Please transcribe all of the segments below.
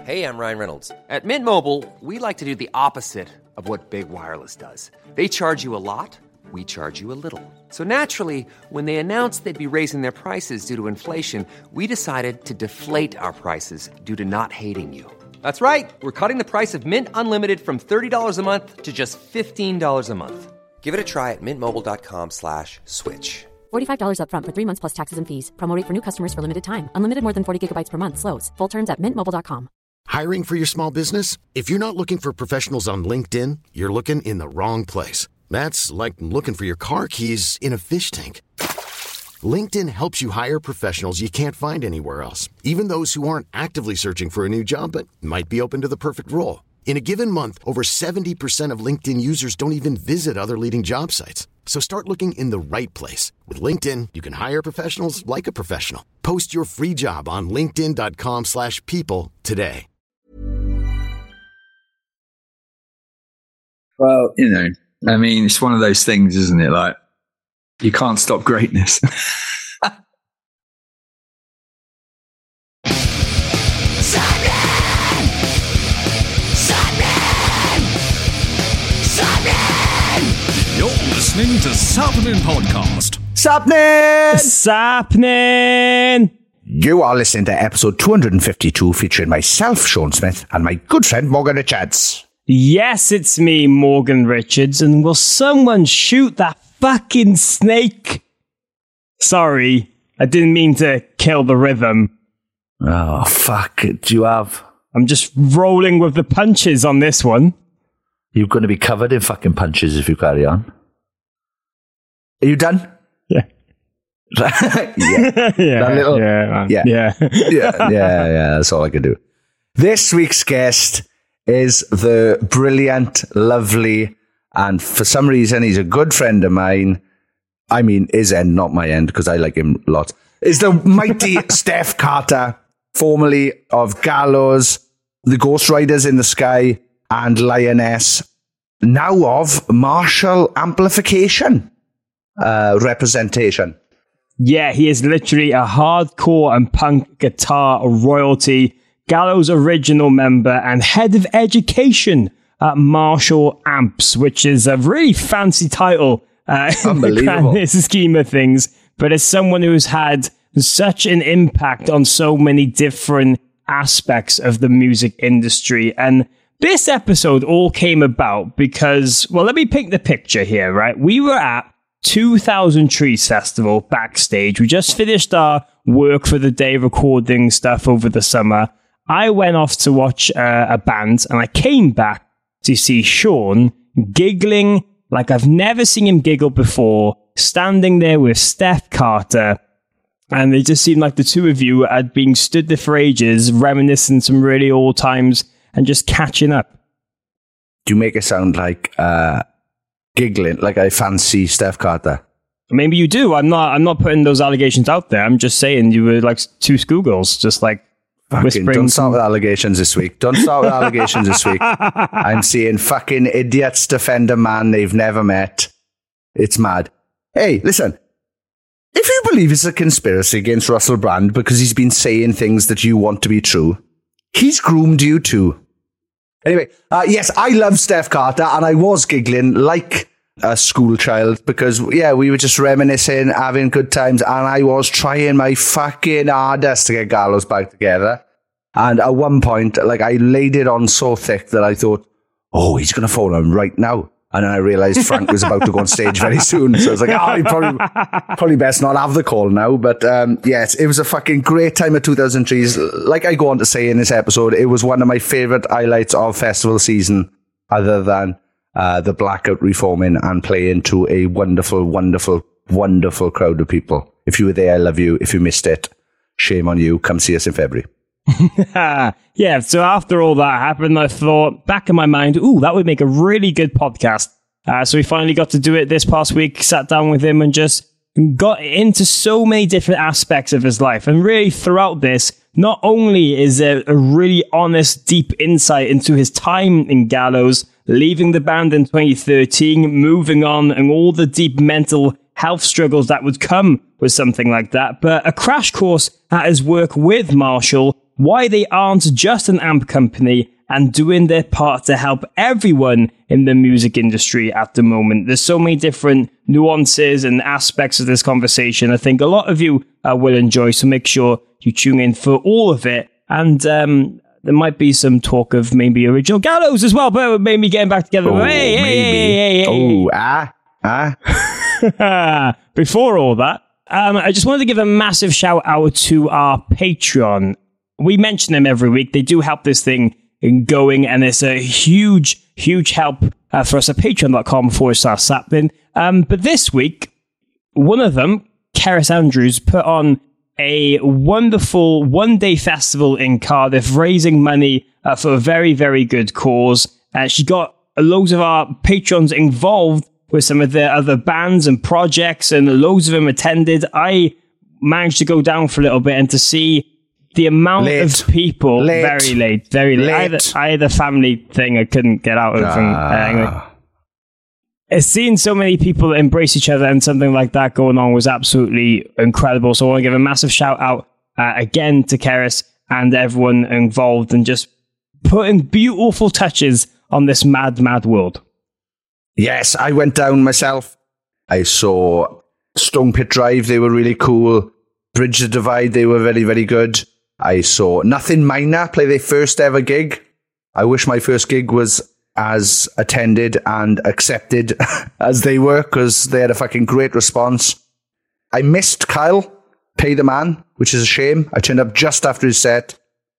Hey, I'm Ryan Reynolds. At Mint Mobile, we like to do the opposite of what Big Wireless does. They charge you a lot, we charge you a little. So naturally, when they announced they'd be raising their prices due to inflation, we decided to deflate our prices due to not hating you. That's right. We're cutting the price of Mint Unlimited from $30 a month to just $15 a month. Give it a try at mintmobile.com/switch. $45 up front for 3 months plus taxes and fees. Promo rate for new customers for limited time. Unlimited more than 40 gigabytes per month. Slows full terms at mintmobile.com. Hiring for your small business? If you're not looking for professionals on LinkedIn, you're looking in the wrong place. That's like looking for your car keys in a fish tank. LinkedIn helps you hire professionals you can't find anywhere else, even those who aren't actively searching for a new job but might be open to the perfect role. In a given month, over 70% of LinkedIn users don't even visit other leading job sites. So start looking in the right place. With LinkedIn, you can hire professionals like a professional. Post your free job on linkedin.com/people today. Well, you know, I mean, it's one of those things, isn't it? Like, you can't stop greatness. You're listening to Sapnin Podcast. Sapnin! You are listening to episode 252 featuring myself, Sean Smith, and my good friend Morgan Richards. Yes, it's me, Morgan Richards, and will someone shoot that fucking snake? Sorry, I didn't mean to kill the rhythm. Oh, fuck it, do you have? I'm just rolling with the punches on this one. You're going to be covered in fucking punches if you carry on. Are you done? Yeah. Yeah, that's all I can do. This week's guest is the brilliant, lovely, and for some reason he's a good friend of mine. I mean, his end, not my end, because I like him a lot. Is the mighty Steph Carter, formerly of Gallows, the Ghost Riders in the Sky, and Lioness, now of Marshall Amplification representation. Yeah, he is literally a hardcore and punk guitar royalty, Gallows original member, and head of education at Marshall Amps, which is a really fancy title in the grand scheme of things. But as someone who's had such an impact on so many different aspects of the music industry, and this episode all came about because, well, let me paint the picture here, right? We were at 2000 Trees Festival backstage. We just finished our work for the day, recording stuff over the summer. I went off to watch a band, and I came back to see Sean giggling like I've never seen him giggle before, standing there with Steph Carter. And it just seemed like the two of you had been stood there for ages, reminiscing some really old times and just catching up. Do you make it sound like giggling, like I fancy Steph Carter? Maybe you do. I'm not putting those allegations out there. I'm just saying you were like two schoolgirls, just like whispering. Don't start with allegations this week. I'm seeing fucking idiots defend a man they've never met. It's mad. Hey, listen. If you believe it's a conspiracy against Russell Brand because he's been saying things that you want to be true, he's groomed you too. Anyway, yes, I love Steph Carter, and I was giggling like a school child because, yeah, we were just reminiscing, having good times, and I was trying my fucking hardest to get Gallows back together. And at one point, like, I laid it on so thick that I thought, oh, he's going to phone him right now. And then I realized Frank was about to go on stage very soon. So I was like, he probably best not have the call now. But yes, it was a fucking great time at 2000 Trees. Like I go on to say in this episode, it was one of my favorite highlights of festival season, other than the blackout reforming and playing to a wonderful, wonderful, wonderful crowd of people. If you were there, I love you. If you missed it, shame on you. Come see us in February. Yeah, so after all that happened, I thought, back in my mind, that would make a really good podcast. So we finally got to do it this past week, sat down with him and just got into so many different aspects of his life. And really throughout this, not only is there a really honest, deep insight into his time in Gallows, leaving the band in 2013, moving on, and all the deep mental health struggles that would come with something like that, but a crash course at his work with Marshall why they aren't just an amp company and doing their part to help everyone in the music industry at the moment. There's so many different nuances and aspects of this conversation. I think a lot of you will enjoy, so make sure you tune in for all of it. And there might be some talk of maybe Original Gallows as well, but maybe getting back together. Oh, Hey. Before all that, I just wanted to give a massive shout out to our Patreon. We mention them every week. They do help this thing going, and it's a huge help for us at patreon.com/Sapnin. But this week, one of them, Keris Andrews, put on a wonderful one-day festival in Cardiff, raising money for a very, very good cause. She got loads of our patrons involved with some of the other bands and projects, and loads of them attended. I managed to go down for a little bit and to see the amount of people. Very late. I had a family thing I couldn't get out of. Anyway. Seeing so many people embrace each other and something like that going on was absolutely incredible. So I want to give a massive shout out again to Keris and everyone involved, and just putting beautiful touches on this mad world. Yes, I went down myself. I saw Stone Pit Drive. They were really cool. Bridge the Divide. They were very, very good. I saw Nothing Minor play their first ever gig. I wish my first gig was as attended and accepted as they were, because they had a fucking great response. I missed Kyle, Pay the Man, which is a shame. I turned up just after his set.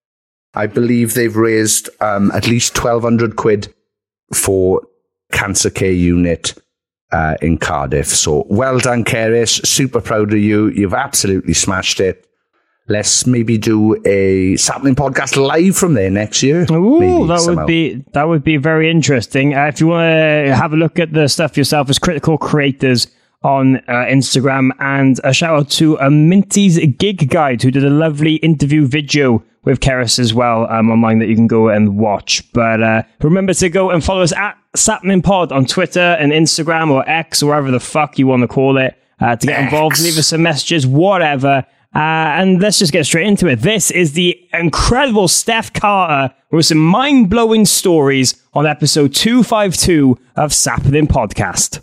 I believe they've raised at least 1,200 quid for Cancer Care Unit in Cardiff. So well done, Keris. Super proud of you. You've absolutely smashed it. Let's maybe do a Sapling podcast live from there next year. Ooh, that would be very interesting. If you want to have a look at the stuff yourself, it's Critical Creators on Instagram, and a shout out to Minty's Gig Guide, who did a lovely interview video with Keris as well online that you can go and watch. But remember to go and follow us at Sapling Pod on Twitter and Instagram, or X, or whatever the fuck you want to call it, to get involved. Leave us some messages, whatever. And let's just get straight into it. This is the incredible Steph Carter with some mind-blowing stories on episode 252 of Sapling Podcast.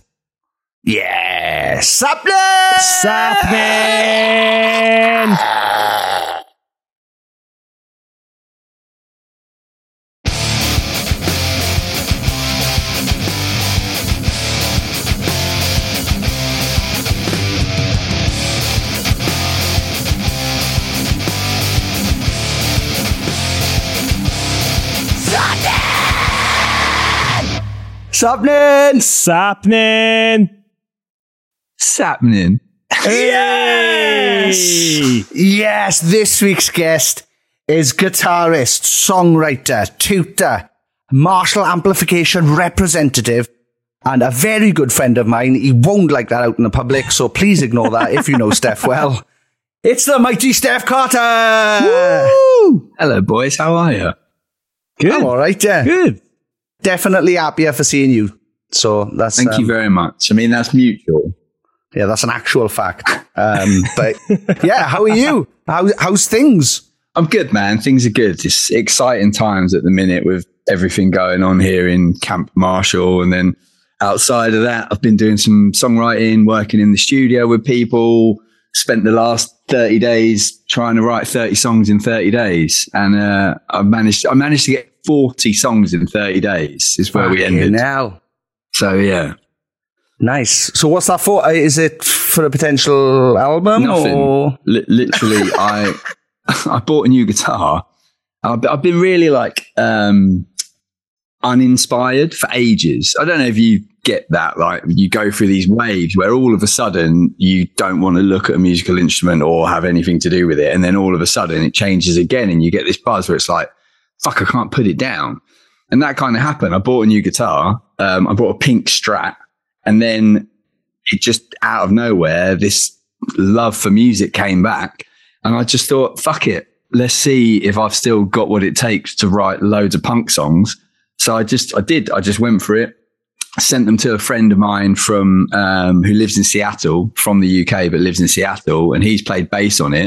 Yeah, Sapling! Sapnin. Yes, this week's guest is guitarist, songwriter, tutor, Marshall amplification representative, and a very good friend of mine. He won't like that out in the public, so please ignore that if you know Steph well. It's the mighty Steph Carter! Woo! Hello, boys. How are you? Good. I'm all right, yeah. Good. Definitely happier for seeing you. So that's thank you very much. I mean, that's mutual. Yeah, that's an actual fact. But yeah, how are you? How's things? I'm good, man. Things are good. It's exciting times at the minute with everything going on here in Camp Marshall. And then outside of that, I've been doing some songwriting, working in the studio with people. Spent the last 30 days trying to write 30 songs in 30 days. And I managed to get 40 songs in 30 days is where we ended. Now. So, yeah. Nice. So what's that for? Is it for a potential album? Nothing. Or? Literally, I bought a new guitar. I've been really uninspired for ages. I don't know if you get that. Like, you go through these waves where all of a sudden you don't want to look at a musical instrument or have anything to do with it. And then all of a sudden it changes again and you get this buzz where it's like, fuck, I can't put it down. And that kind of happened. I bought a new guitar. I bought a pink Strat. And then it just out of nowhere, this love for music came back. And I just thought, fuck it. Let's see if I've still got what it takes to write loads of punk songs. So I just went for it. I sent them to a friend of mine from, who lives in Seattle, from the UK, but lives in Seattle. And he's played bass on it.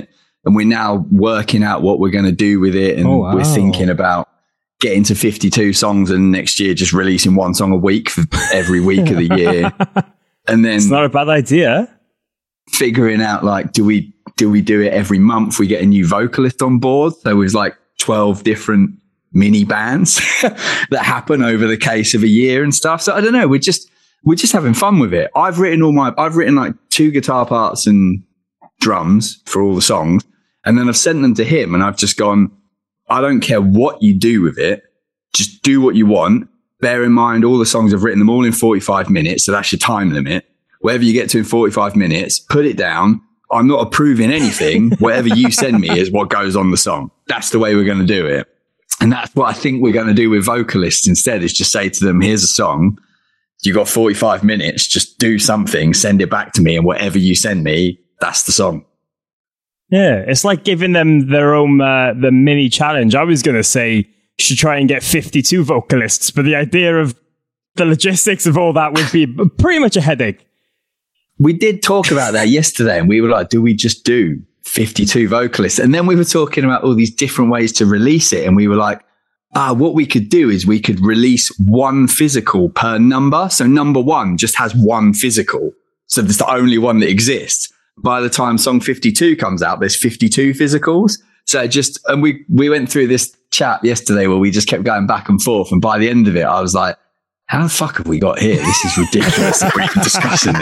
And we're now working out what we're going to do with it. And we're thinking about getting to 52 songs and next year just releasing one song a week for every week of the year. And then it's not a bad idea. Figuring out, like, do we do it every month? We get a new vocalist on board. So there's like 12 different mini bands that happen over the case of a year and stuff. So I don't know. We're just having fun with it. I've written like 2 guitar parts and drums for all the songs. And then I've sent them to him and I've just gone, I don't care what you do with it. Just do what you want. Bear in mind, all the songs I've written them all in 45 minutes. So that's your time limit. Whatever you get to in 45 minutes, put it down. I'm not approving anything. Whatever you send me is what goes on the song. That's the way we're going to do it. And that's what I think we're going to do with vocalists instead, is just say to them, here's a song. You got 45 minutes. Just do something, send it back to me. And whatever you send me, that's the song. Yeah, it's like giving them their own the mini challenge. I was going to say you should try and get 52 vocalists, but the idea of the logistics of all that would be pretty much a headache. We did talk about that yesterday, and we were like, do we just do 52 vocalists? And then we were talking about all these different ways to release it, and we were like, what we could do is we could release one physical per number. So number 1 just has one physical. So that's the only one that exists. By the time song 52 comes out, there's 52 physicals. So and we went through this chat yesterday where we just kept going back and forth. And by the end of it, I was like, how the fuck have we got here? This is ridiculous that we've been discussing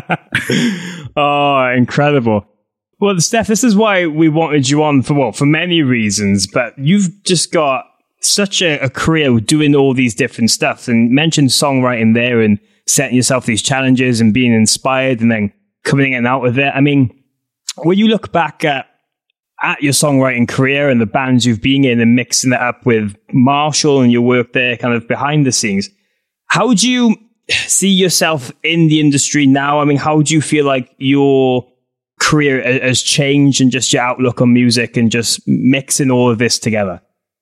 this. Oh, incredible. Well, Steph, this is why we wanted you on for many reasons, but you've just got such a career doing all these different stuff, and mentioned songwriting there and setting yourself these challenges and being inspired and then coming in and out with it. I mean, when you look back at your songwriting career and the bands you've been in and mixing it up with Marshall and your work there kind of behind the scenes, how do you see yourself in the industry now? I mean, how do you feel like your career has changed and just your outlook on music and just mixing all of this together?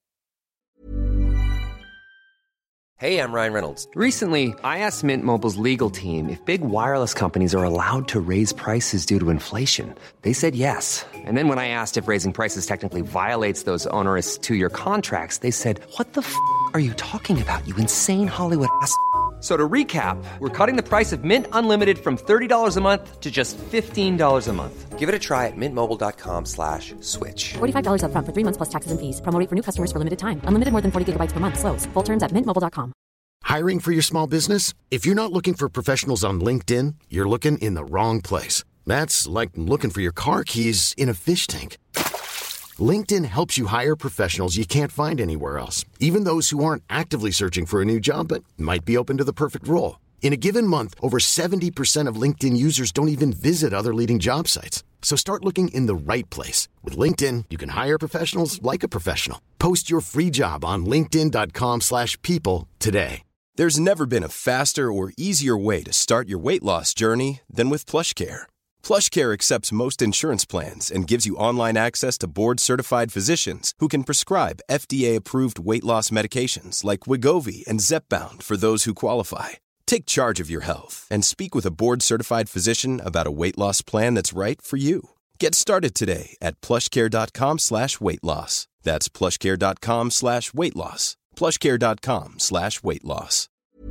Hey, I'm Ryan Reynolds. Recently, I asked Mint Mobile's legal team if big wireless companies are allowed to raise prices due to inflation. They said yes. And then when I asked if raising prices technically violates those onerous 2-year contracts, they said, what the f*** are you talking about, you insane Hollywood ass f- So to recap, we're cutting the price of Mint Unlimited from $30 a month to just $15 a month. Give it a try at mintmobile.com/switch. $45 up front for 3 months plus taxes and fees. Promo rate for new customers for limited time. Unlimited more than 40 gigabytes per month. Slows full terms at mintmobile.com. Hiring for your small business? If you're not looking for professionals on LinkedIn, you're looking in the wrong place. That's like looking for your car keys in a fish tank. LinkedIn helps you hire professionals you can't find anywhere else, even those who aren't actively searching for a new job but might be open to the perfect role. In a given month, over 70% of LinkedIn users don't even visit other leading job sites. So start looking in the right place. With LinkedIn, you can hire professionals like a professional. Post your free job on linkedin.com/people today. There's never been a faster or easier way to start your weight loss journey than with PlushCare. PlushCare accepts most insurance plans and gives you online access to board-certified physicians who can prescribe FDA-approved weight loss medications like Wegovy and Zepbound for those who qualify. Take charge of your health and speak with a board-certified physician about a weight loss plan that's right for you. Get started today at plushcare.com/weight loss. That's plushcare.com/weight loss. plushcare.com/weight loss.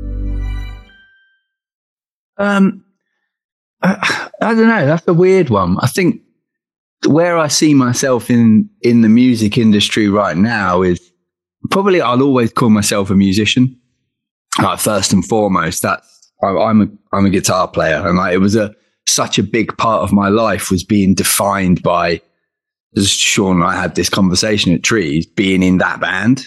I don't know. That's a weird one. I think where I see myself in the music industry right now is probably I'll always call myself a musician. First and foremost, I'm a guitar player, and it was such a big part of my life was being defined by. As Sean and I had this conversation at Trees, being in that band,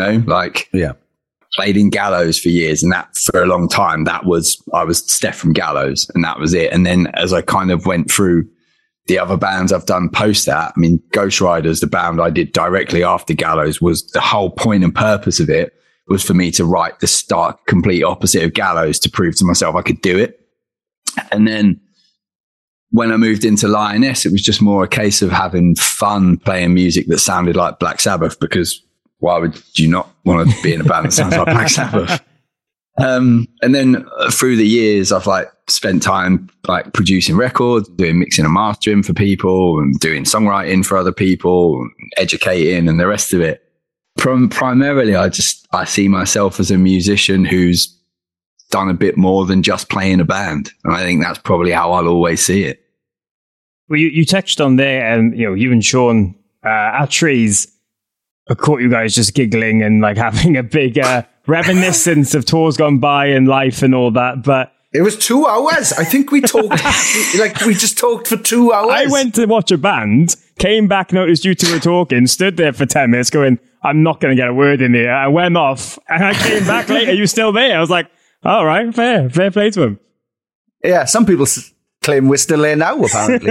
played in Gallows for years, and that for a long time, I was Steph from Gallows, and that was it. And then as I kind of went through the other bands I've done post that, I mean, Ghost Riders, the band I did directly after Gallows, was the whole point and purpose of it was for me to write the stark, complete opposite of Gallows to prove to myself I could do it. And then when I moved into Lioness, it was just more a case of having fun playing music that sounded like Black Sabbath, because why would you not want to be in a band that sounds like Black Sabbath? And then through the years, I've spent time like producing records, doing mixing and mastering for people and doing songwriting for other people, and educating and the rest of it. Primarily, I see myself as a musician who's done a bit more than just playing a band. And I think that's probably how I'll always see it. Well, you touched on there, and you and Sean at Trees, I caught you guys just giggling and like having a big reminiscence of tours gone by and life and all that. But it was 2 hours. I think we talked, we just talked for 2 hours. I went to watch a band, came back, noticed you two were talking, stood there for 10 minutes going, I'm not going to get a word in here. I went off and I came back later. You still there? I was like, all right, fair play to him. Yeah, some people claim we're still there now, apparently.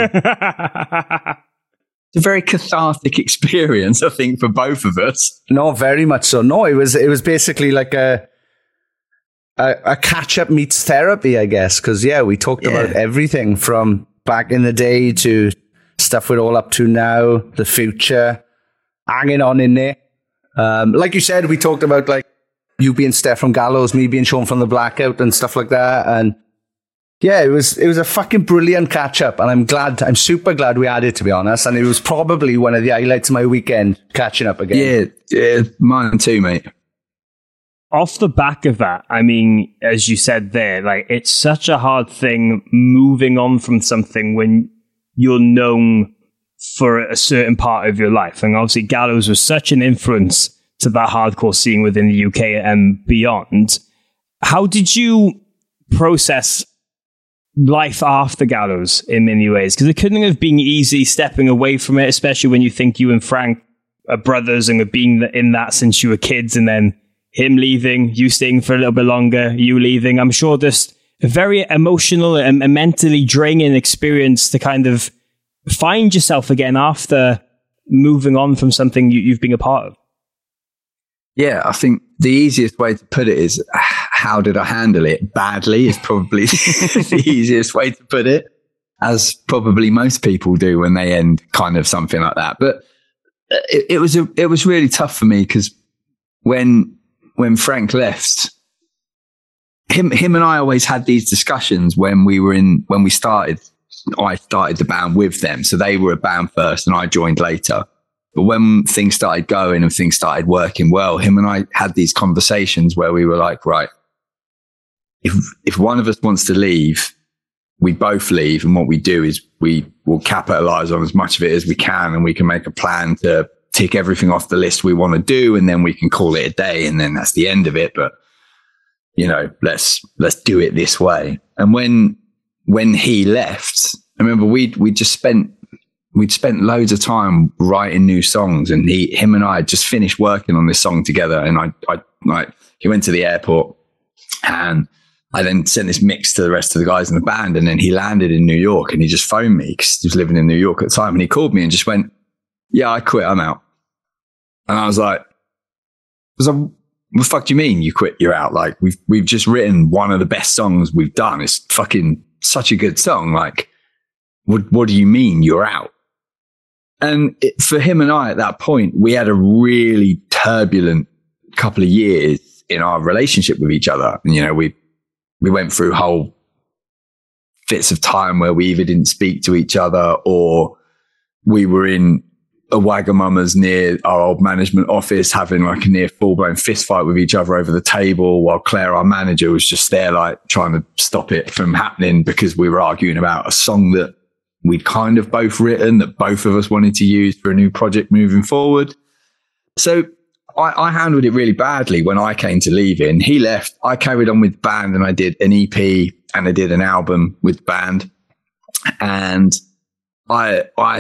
It's a very cathartic experience, I think, for both of us. No, very much so. No, it was basically like a catch-up meets therapy, I guess, because, we talked about everything from back in the day to stuff we're all up to now, the future, hanging on in there. Like you said, we talked about like you being Steph from Gallows, me being Sean from the Blackout and stuff like that. And yeah, it was a fucking brilliant catch up. And I'm super glad we had it, to be honest. And it was probably one of the highlights of my weekend, catching up again. Yeah, mine too, mate. Off the back of that, I mean, as you said there, like it's such a hard thing moving on from something when you're known for a certain part of your life. And obviously Gallows was such an influence to that hardcore scene within the UK and beyond. How did you process life after Gallows in many ways? Because it couldn't have been easy stepping away from it, especially when you think you and Frank are brothers and have been in that since you were kids, and then him leaving, you staying for a little bit longer, you leaving. I'm sure just a very emotional and mentally draining experience to kind of find yourself again after moving on from something you've been a part of. Yeah, I think the easiest way to put it is, how did I handle it? Badly is probably the easiest way to put it, as probably most people do when they end kind of something like that. But it was really tough for me because when Frank left, him and I always had these discussions when we started. I started the band with them, so they were a band first, and I joined later. But when things started going and things started working well, him and I had these conversations where we were like, right, if one of us wants to leave, we both leave. And what we do is we will capitalize on as much of it as we can, and we can make a plan to tick everything off the list we want to do. And then we can call it a day, and then that's the end of it. But, let's do it this way. And when he left, I remember we'd spent loads of time writing new songs, and him and I had just finished working on this song together. And he went to the airport, and I then sent this mix to the rest of the guys in the band. And then he landed in New York, and he just phoned me because he was living in New York at the time. And he called me and just went, "Yeah, I quit. I'm out." And I was like, "What the fuck do you mean you quit? You're out? Like we've just written one of the best songs we've done. It's fucking such a good song. Like, what do you mean you're out?" And for him and I at that point, we had a really turbulent couple of years in our relationship with each other. And, we went through whole fits of time where we either didn't speak to each other, or we were in a Wagamama's near our old management office having like a near full-blown fist fight with each other over the table, while Claire, our manager, was just there like trying to stop it from happening because we were arguing about a song that we'd kind of both written that both of us wanted to use for a new project moving forward. So I handled it really badly when I came to leaving. He left. I carried on with the band, and I did an EP and I did an album with the band. And I'm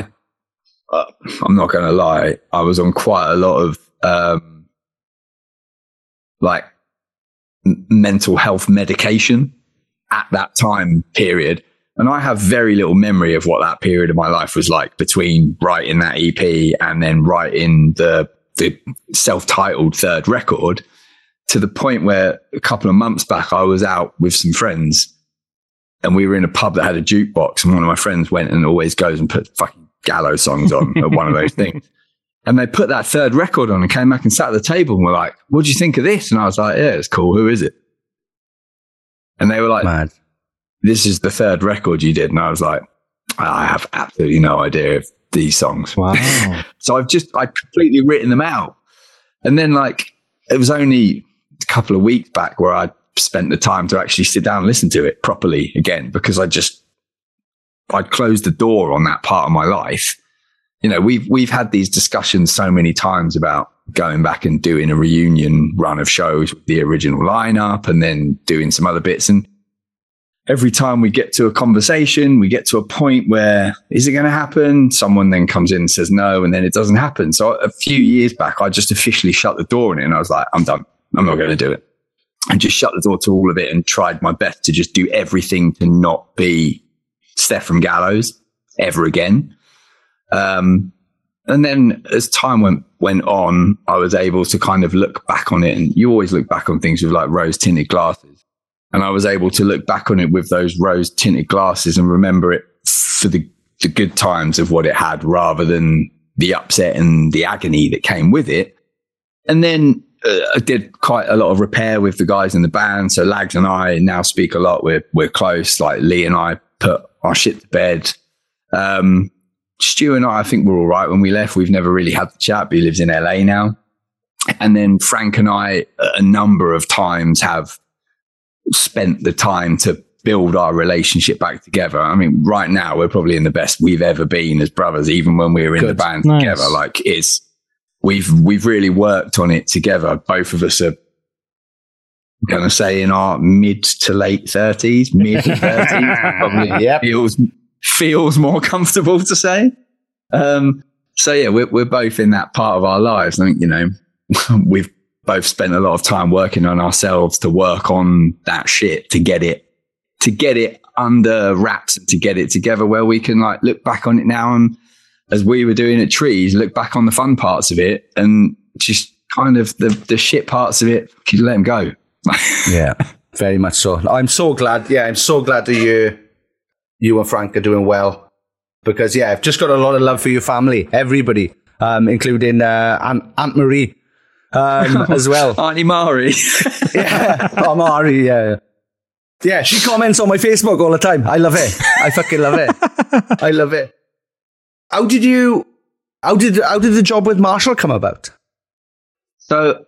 not going to lie, I was on quite a lot of mental health medication at that time period. And I have very little memory of what that period of my life was like between writing that EP and then writing the self-titled third record, to the point where a couple of months back, I was out with some friends and we were in a pub that had a jukebox, and one of my friends went and always goes and put fucking Gallows songs on at one of those things. And they put that third record on and came back and sat at the table and were like, "What do you think of this?" And I was like, "Yeah, it's cool. Who is it?" And they were like, "Mad." this is the third record you did. And I was like, I have absolutely no idea of these songs. Wow. So I'd completely written them out. And then like, it was only a couple of weeks back where I spent the time to actually sit down and listen to it properly again, because I'd closed the door on that part of my life. You know, we've had these discussions so many times about going back and doing a reunion run of shows with the original lineup and then doing some other bits. And every time we get to a conversation, we get to a point where, is it going to happen? Someone then comes in and says no, and then it doesn't happen. So a few years back, I just officially shut the door on it, and I was like, I'm done. I'm not going to do it. And just shut the door to all of it and tried my best to just do everything to not be Steph from Gallows ever again. And then as time went on, I was able to kind of look back on it, and you always look back on things with like rose tinted glasses. And I was able to look back on it with those rose tinted glasses and remember it for the good times of what it had, rather than the upset and the agony that came with it. And then I did quite a lot of repair with the guys in the band. So Lags and I now speak a lot. We're close. Like Lee and I put our shit to bed. Stu and I think we're all right when we left. We've never really had the chat, but he lives in LA now. And then Frank and I a number of times have spent the time to build our relationship back together. I mean, right now we're probably in the best we've ever been as brothers, even when we were in the band together. Like we've really worked on it together. Both of us are going to say in our mid to late 30s, probably feels more comfortable to say. So yeah, we're both in that part of our lives. I think, you know, we've both spent a lot of time working on ourselves to work on that shit, to get it under wraps and to get it together where we can like look back on it now. And as we were doing at Trees, look back on the fun parts of it and just kind of the shit parts of it, you let them go. Yeah, very much so. I'm so glad. Yeah, I'm so glad that you and Frank are doing well, because yeah, I've just got a lot of love for your family, everybody, including Aunt Marie as well. Auntie Mari. Yeah, oh, Mari, yeah. Yeah, she comments on my Facebook all the time. I love it. I fucking love it. I love it. How did the job with Marshall come about? So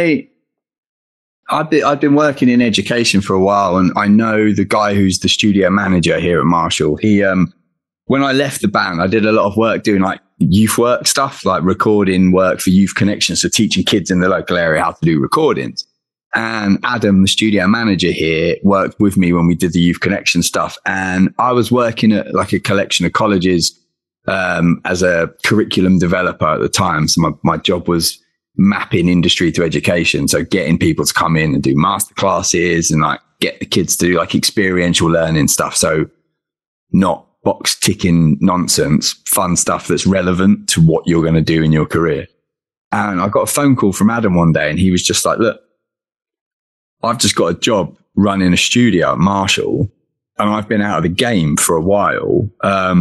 I've been working in education for a while, and I know the guy who's the studio manager here at Marshall. He, when I left the band, I did a lot of work doing like youth work stuff, like recording work for Youth Connections. So teaching kids in the local area how to do recordings. And Adam, the studio manager here, worked with me when we did the Youth Connection stuff. And I was working at like a collection of colleges, as a curriculum developer at the time. So my job was mapping industry to education. So getting people to come in and do master classes and like get the kids to do like experiential learning stuff. So not box ticking nonsense, fun stuff that's relevant to what you're going to do in your career. And I got a phone call from Adam one day, and he was just like, look, I've just got a job running a studio at Marshall, and I've been out of the game for a while.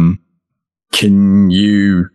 Can you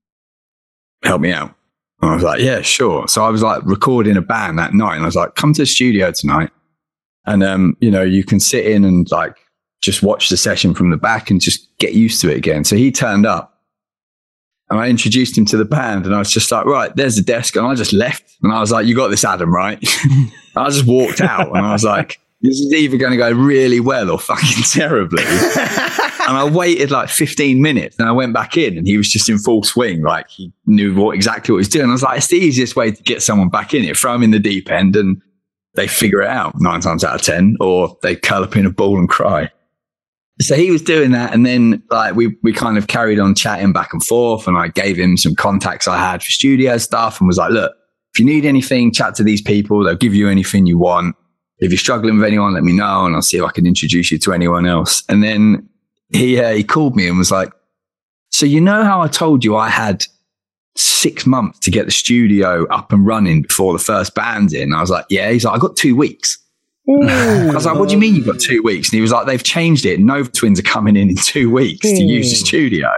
help me out? And I was like, yeah, sure. So I was like recording a band that night, and I was like, come to the studio tonight. And, you know, you can sit in and like just watch the session from the back and just get used to it again. So he turned up, and I introduced him to the band, and I was just like, right, there's the desk. And I just left, and I was like, you got this, Adam, right? I just walked out, and I was like, this is either going to go really well or fucking terribly. And I waited like 15 minutes, and I went back in, and he was just in full swing. Like he knew exactly what he was doing. I was like, it's the easiest way to get someone back in it. Throw them in the deep end and they figure it out 9 times out of 10, or they curl up in a ball and cry. So he was doing that. And then like we kind of carried on chatting back and forth, and I gave him some contacts I had for studio stuff and was like, look, if you need anything, chat to these people. They'll give you anything you want. If you're struggling with anyone, let me know, and I'll see if I can introduce you to anyone else. And then he called me and was like, so you know how I told you I had 6 months to get the studio up and running before the first band's in? I was like, yeah. He's like, I got 2 weeks. I was like, what do you mean you've got 2 weeks? And he was like, they've changed it. Nova Twins are coming in 2 weeks to use the studio.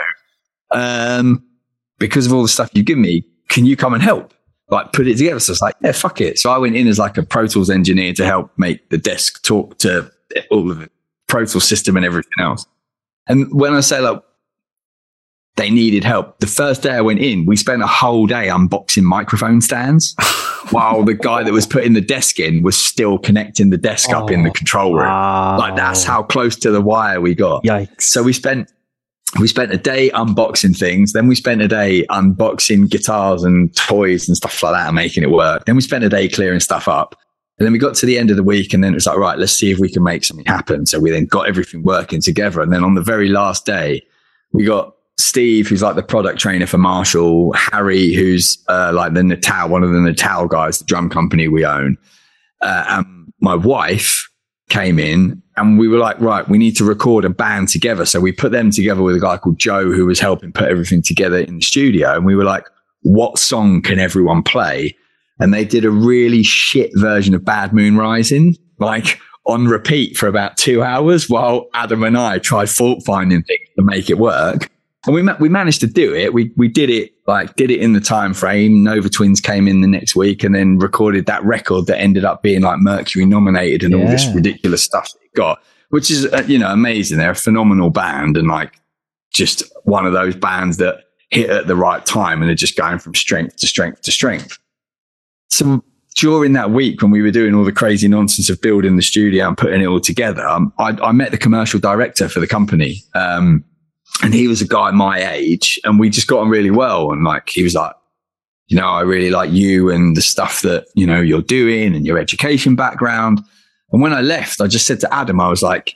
Because of all the stuff you've given me, can you come and help? Like put it together. So I was like, yeah, fuck it. So I went in as like a Pro Tools engineer to help make the desk talk to all of the Pro Tools system and everything else. And when I say like they needed help, the first day I went in, we spent a whole day unboxing microphone stands while the guy that was putting the desk in was still connecting the desk up in the control room. Like that's how close to the wire we got. Yikes. So we spent a day unboxing things. Then we spent a day unboxing guitars and toys and stuff like that and making it work. Then we spent a day clearing stuff up. And then we got to the end of the week and then it was like, right, let's see if we can make something happen. So we then got everything working together. And then on the very last day, we got Steve, who's like the product trainer for Marshall, Harry, who's like the Natal, one of the Natal guys, the drum company we own. And my wife came in and we were like, right, we need to record a band together. So we put them together with a guy called Joe, who was helping put everything together in the studio. And we were like, what song can everyone play? And they did a really shit version of Bad Moon Rising, like on repeat for about 2 hours while Adam and I tried fault finding things to make it work. And we managed to do it. We did it in the time frame. Nova Twins came in the next week and then recorded that record that ended up being like Mercury nominated and all this ridiculous stuff that it got, which is, amazing. They're a phenomenal band and like just one of those bands that hit at the right time and are just going from strength to strength to strength. So during that week when we were doing all the crazy nonsense of building the studio and putting it all together, I met the commercial director for the company. And he was a guy my age and we just got on really well. And like, he was like, I really like you and the stuff that, you're doing and your education background. And when I left, I just said to Adam, I was like,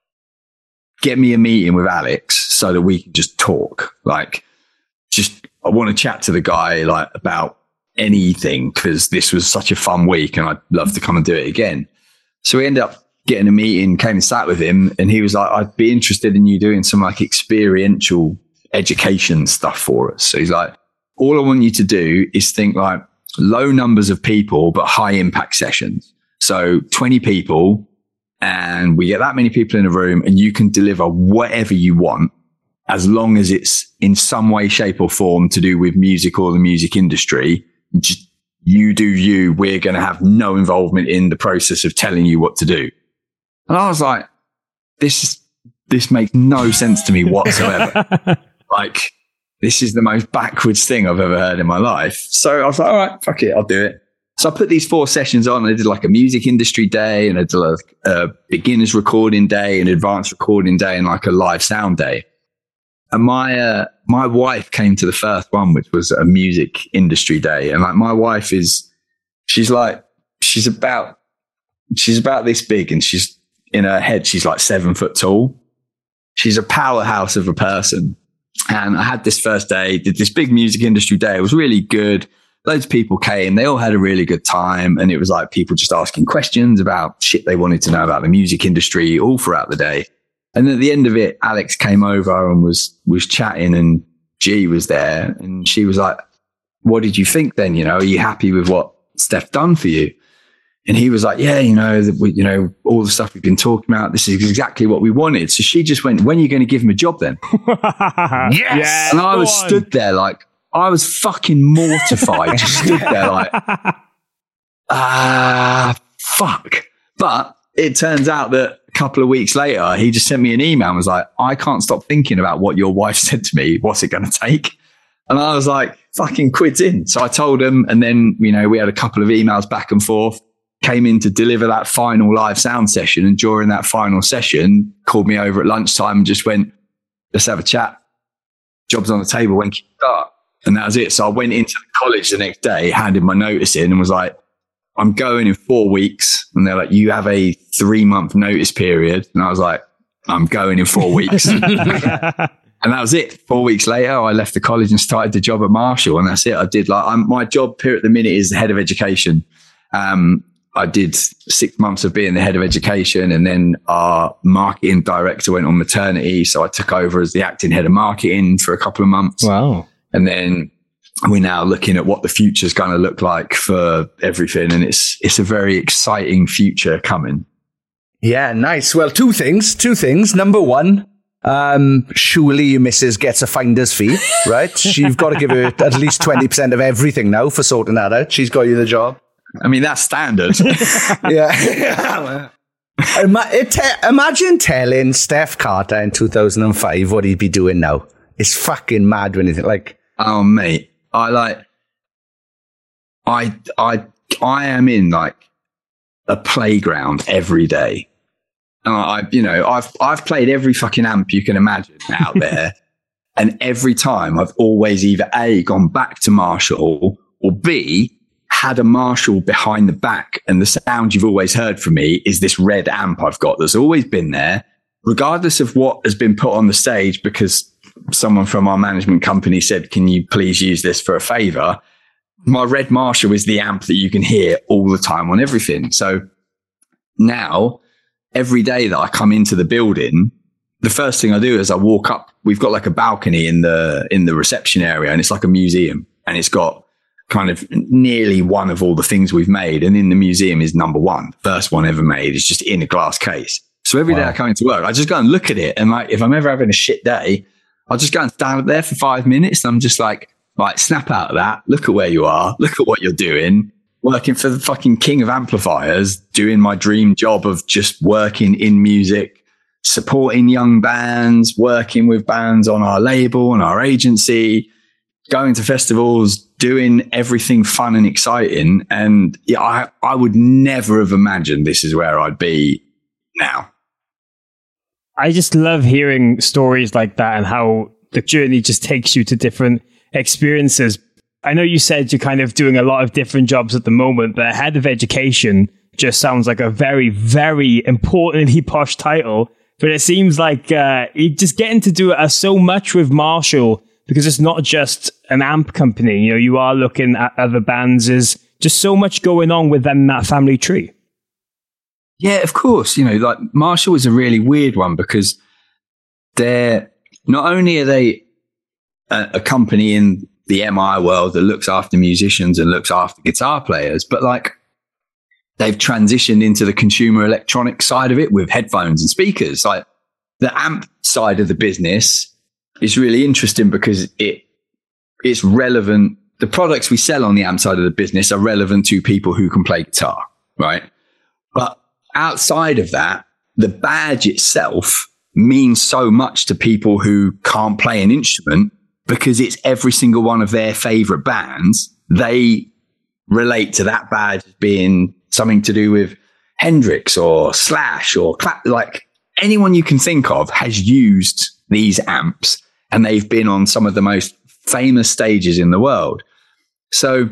get me a meeting with Alex so that we can just talk. Like, I want to chat to the guy like about anything because this was such a fun week and I'd love to come and do it again. So we ended up getting a meeting, came and sat with him and he was like, I'd be interested in you doing some like experiential education stuff for us. So he's like, all I want you to do is think like low numbers of people, but high impact sessions. So 20 people and we get that many people in a room and you can deliver whatever you want as long as it's in some way, shape or form to do with music or the music industry. Just you do you. We're going to have no involvement in the process of telling you what to do. And I was like, this makes no sense to me whatsoever. Like, this is the most backwards thing I've ever heard in my life. So I was like, all right, fuck it, I'll do it. So I put these 4 sessions on. I did like a music industry day and I did a beginner's recording day, an advanced recording day and like a live sound day. And my wife came to the first one, which was a music industry day. And like my wife she's about this big and she's in her head, she's like 7 foot tall. She's a powerhouse of a person. And I had this first day, did this big music industry day. It was really good. Loads of people came. They all had a really good time. And it was like people just asking questions about shit they wanted to know about the music industry all throughout the day. And at the end of it, Alex came over and was chatting and G was there. And she was like, what did you think then? Are you happy with what Steph done for you? And he was like, yeah, all the stuff we've been talking about, this is exactly what we wanted. So she just went, when are you going to give him a job then? Yes. And I was stood there like, I was fucking mortified. Just stood there like, fuck. But it turns out that a couple of weeks later, he just sent me an email and was like, I can't stop thinking about what your wife said to me. What's it going to take? And I was like, fucking quid's in. So I told him. And then, we had a couple of emails back and forth, came in to deliver that final live sound session. And during that final session, called me over at lunchtime and just went, let's have a chat. Job's on the table. When can you start? And that was it. So I went into the college the next day, handed my notice in and was like, I'm going in 4 weeks. And they're like, you have a 3-month notice period. And I was like, I'm going in 4 weeks. And that was it. 4 weeks later, I left the college and started the job at Marshall. And that's it. I did my job here at the minute is the head of education. I did 6 months of being the head of education, and then our marketing director went on maternity. So I took over as the acting head of marketing for a couple of months. Wow. And then we're now looking at what the future is going to look like for everything. And it's a very exciting future coming. Yeah, nice. Well, two things. Number one, surely your missus gets a finder's fee, right? You've got to give her at least 20% of everything now for sorting that out. She's got you the job. I mean, that's standard. Yeah. Imagine telling Steph Carter in 2005 what he'd be doing now. It's fucking mad when you think, like... Oh, mate. I am in, like, a playground every day. And I've played every fucking amp you can imagine out there. And every time I've always either A, gone back to Marshall, or B, had a Marshall behind the back. And the sound you've always heard from me is this red amp I've got that's always been there, regardless of what has been put on the stage, because someone from our management company said, can you please use this for a favor? My red Marshall is the amp that you can hear all the time on everything. So now, every day that I come into the building, the first thing I do is I walk up. We've got like a balcony in the reception area, and it's like a museum, and it's got kind of nearly one of all the things we've made. And in the museum is number one, first one ever made. It's just in a glass case. So every day I come into work, I just go and look at it. And like, if I'm ever having a shit day, I'll just go and stand up there for 5 minutes. And I'm just like, right, snap out of that. Look at where you are. Look at what you're doing. Working for the fucking king of amplifiers, doing my dream job of just working in music, supporting young bands, working with bands on our label and our agency, going to festivals, doing everything fun and exciting. And yeah, I would never have imagined this is where I'd be now. I just love hearing stories like that and how the journey just takes you to different experiences. I know you said you're kind of doing a lot of different jobs at the moment, but head of education just sounds like a very, very importantly posh title. But it seems like you're just getting to do so much with Marshall, because it's not just an amp company. You know, you are looking at other bands. There's just so much going on within that family tree. Yeah, of course. You know, like Marshall is a really weird one, because they're not only are they a company in the MI world that looks after musicians and looks after guitar players, but like they've transitioned into the consumer electronics side of it with headphones and speakers. Like the amp side of the business is really interesting because it's relevant. The products we sell on the amp side of the business are relevant to people who can play guitar, right? But outside of that, the badge itself means so much to people who can't play an instrument, because it's every single one of their favorite bands. They relate to that badge as being something to do with Hendrix or Slash or like anyone you can think of has used these amps, and they've been on some of the most famous stages in the world. So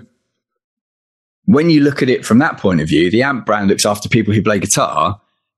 when you look at it from that point of view, the amp brand looks after people who play guitar.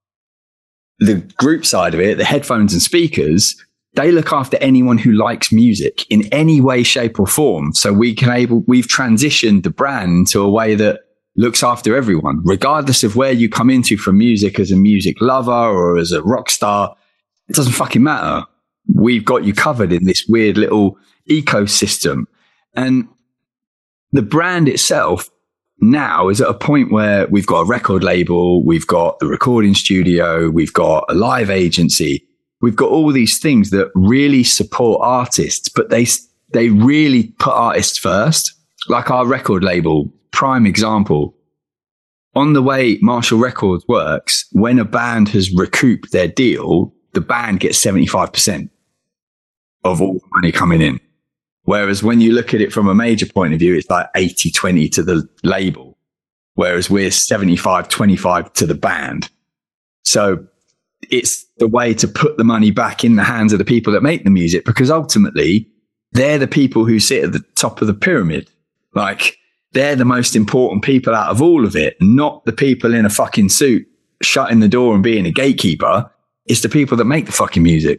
The group side of it, the headphones and speakers, they look after anyone who likes music in any way, shape or form. So we've transitioned the brand to a way that looks after everyone, regardless of where you come into from music, as a music lover or as a rock star. It doesn't fucking matter. We've got you covered in this weird little ecosystem. And the brand itself now is at a point where we've got a record label, we've got the recording studio, we've got a live agency. We've got all these things that really support artists, but they really put artists first. Like our record label, prime example. On the way Marshall Records works, when a band has recouped their deal, the band gets 75% of all the money coming in. Whereas when you look at it from a major point of view, it's like 80-20 to the label, whereas we're 75-25 to the band. So it's the way to put the money back in the hands of the people that make the music, because ultimately they're the people who sit at the top of the pyramid. Like, they're the most important people out of all of it, not the people in a fucking suit shutting the door and being a gatekeeper. It's the people that make the fucking music.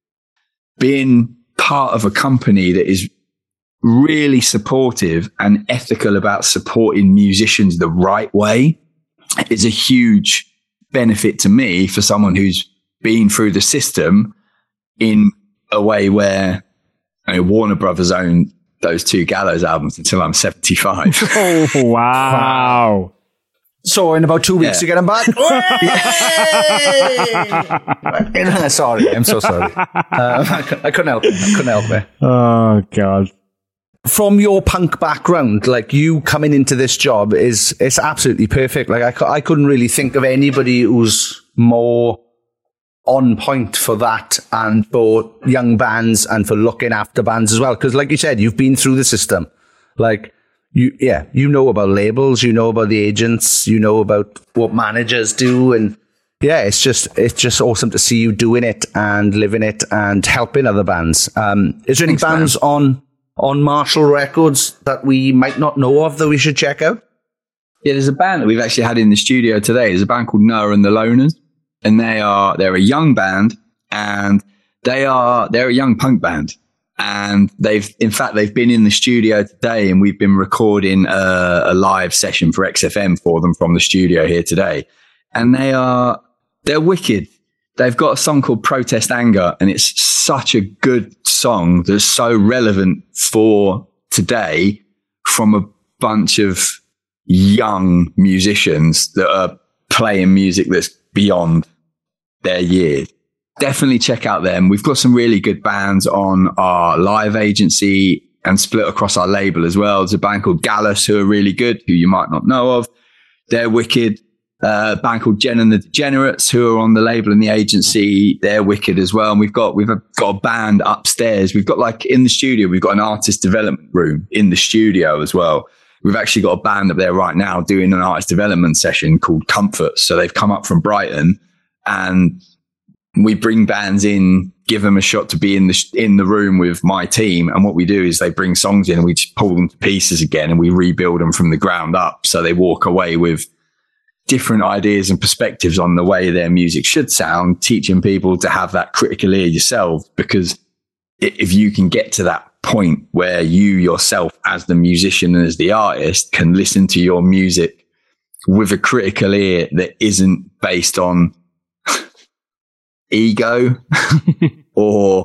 Being part of a company that is really supportive and ethical about supporting musicians the right way is a huge benefit to me, for someone who's been through the system in a way where Warner Brothers own those two Gallows albums until I'm 75. Oh, wow. So in about 2 weeks, you get them back? Sorry, I'm so sorry. I couldn't help it. Oh, God. From your punk background, like, you coming into this job it's absolutely perfect. Like, I couldn't really think of anybody who's more on point for that and for young bands and for looking after bands as well. Because like you said, you've been through the system. Like, you know about labels, you know about the agents, you know about what managers do. And yeah, it's just awesome to see you doing it and living it and helping other bands. Is there any bands on Marshall Records that we might not know of that we should check out? Yeah, there's a band that we've actually had in the studio today. There's a band called Noah and the Loners, and they're a young band, and they're a young punk band. And they've been in the studio today, and we've been recording a live session for XFM for them from the studio here today. And they're wicked. They've got a song called Protest Anger, and it's such a good song that's so relevant for today from a bunch of young musicians that are playing music that's beyond their years. Definitely check out them. We've got some really good bands on our live agency and split across our label as well. There's a band called Gallus who are really good, who you might not know of. They're wicked. A band called Jen and the Degenerates who are on the label and the agency. They're wicked as well. And we've got a band upstairs. We've got, like, in the studio, we've got an artist development room in the studio as well. We've actually got a band up there right now doing an artist development session called Comfort. So they've come up from Brighton, and we bring bands in, give them a shot to be in the room with my team. And what we do is they bring songs in and we just pull them to pieces again and we rebuild them from the ground up. So they walk away with different ideas and perspectives on the way their music should sound, teaching people to have that critical ear yourself. Because if you can get to that point where you yourself as the musician and as the artist can listen to your music with a critical ear that isn't based on ego or,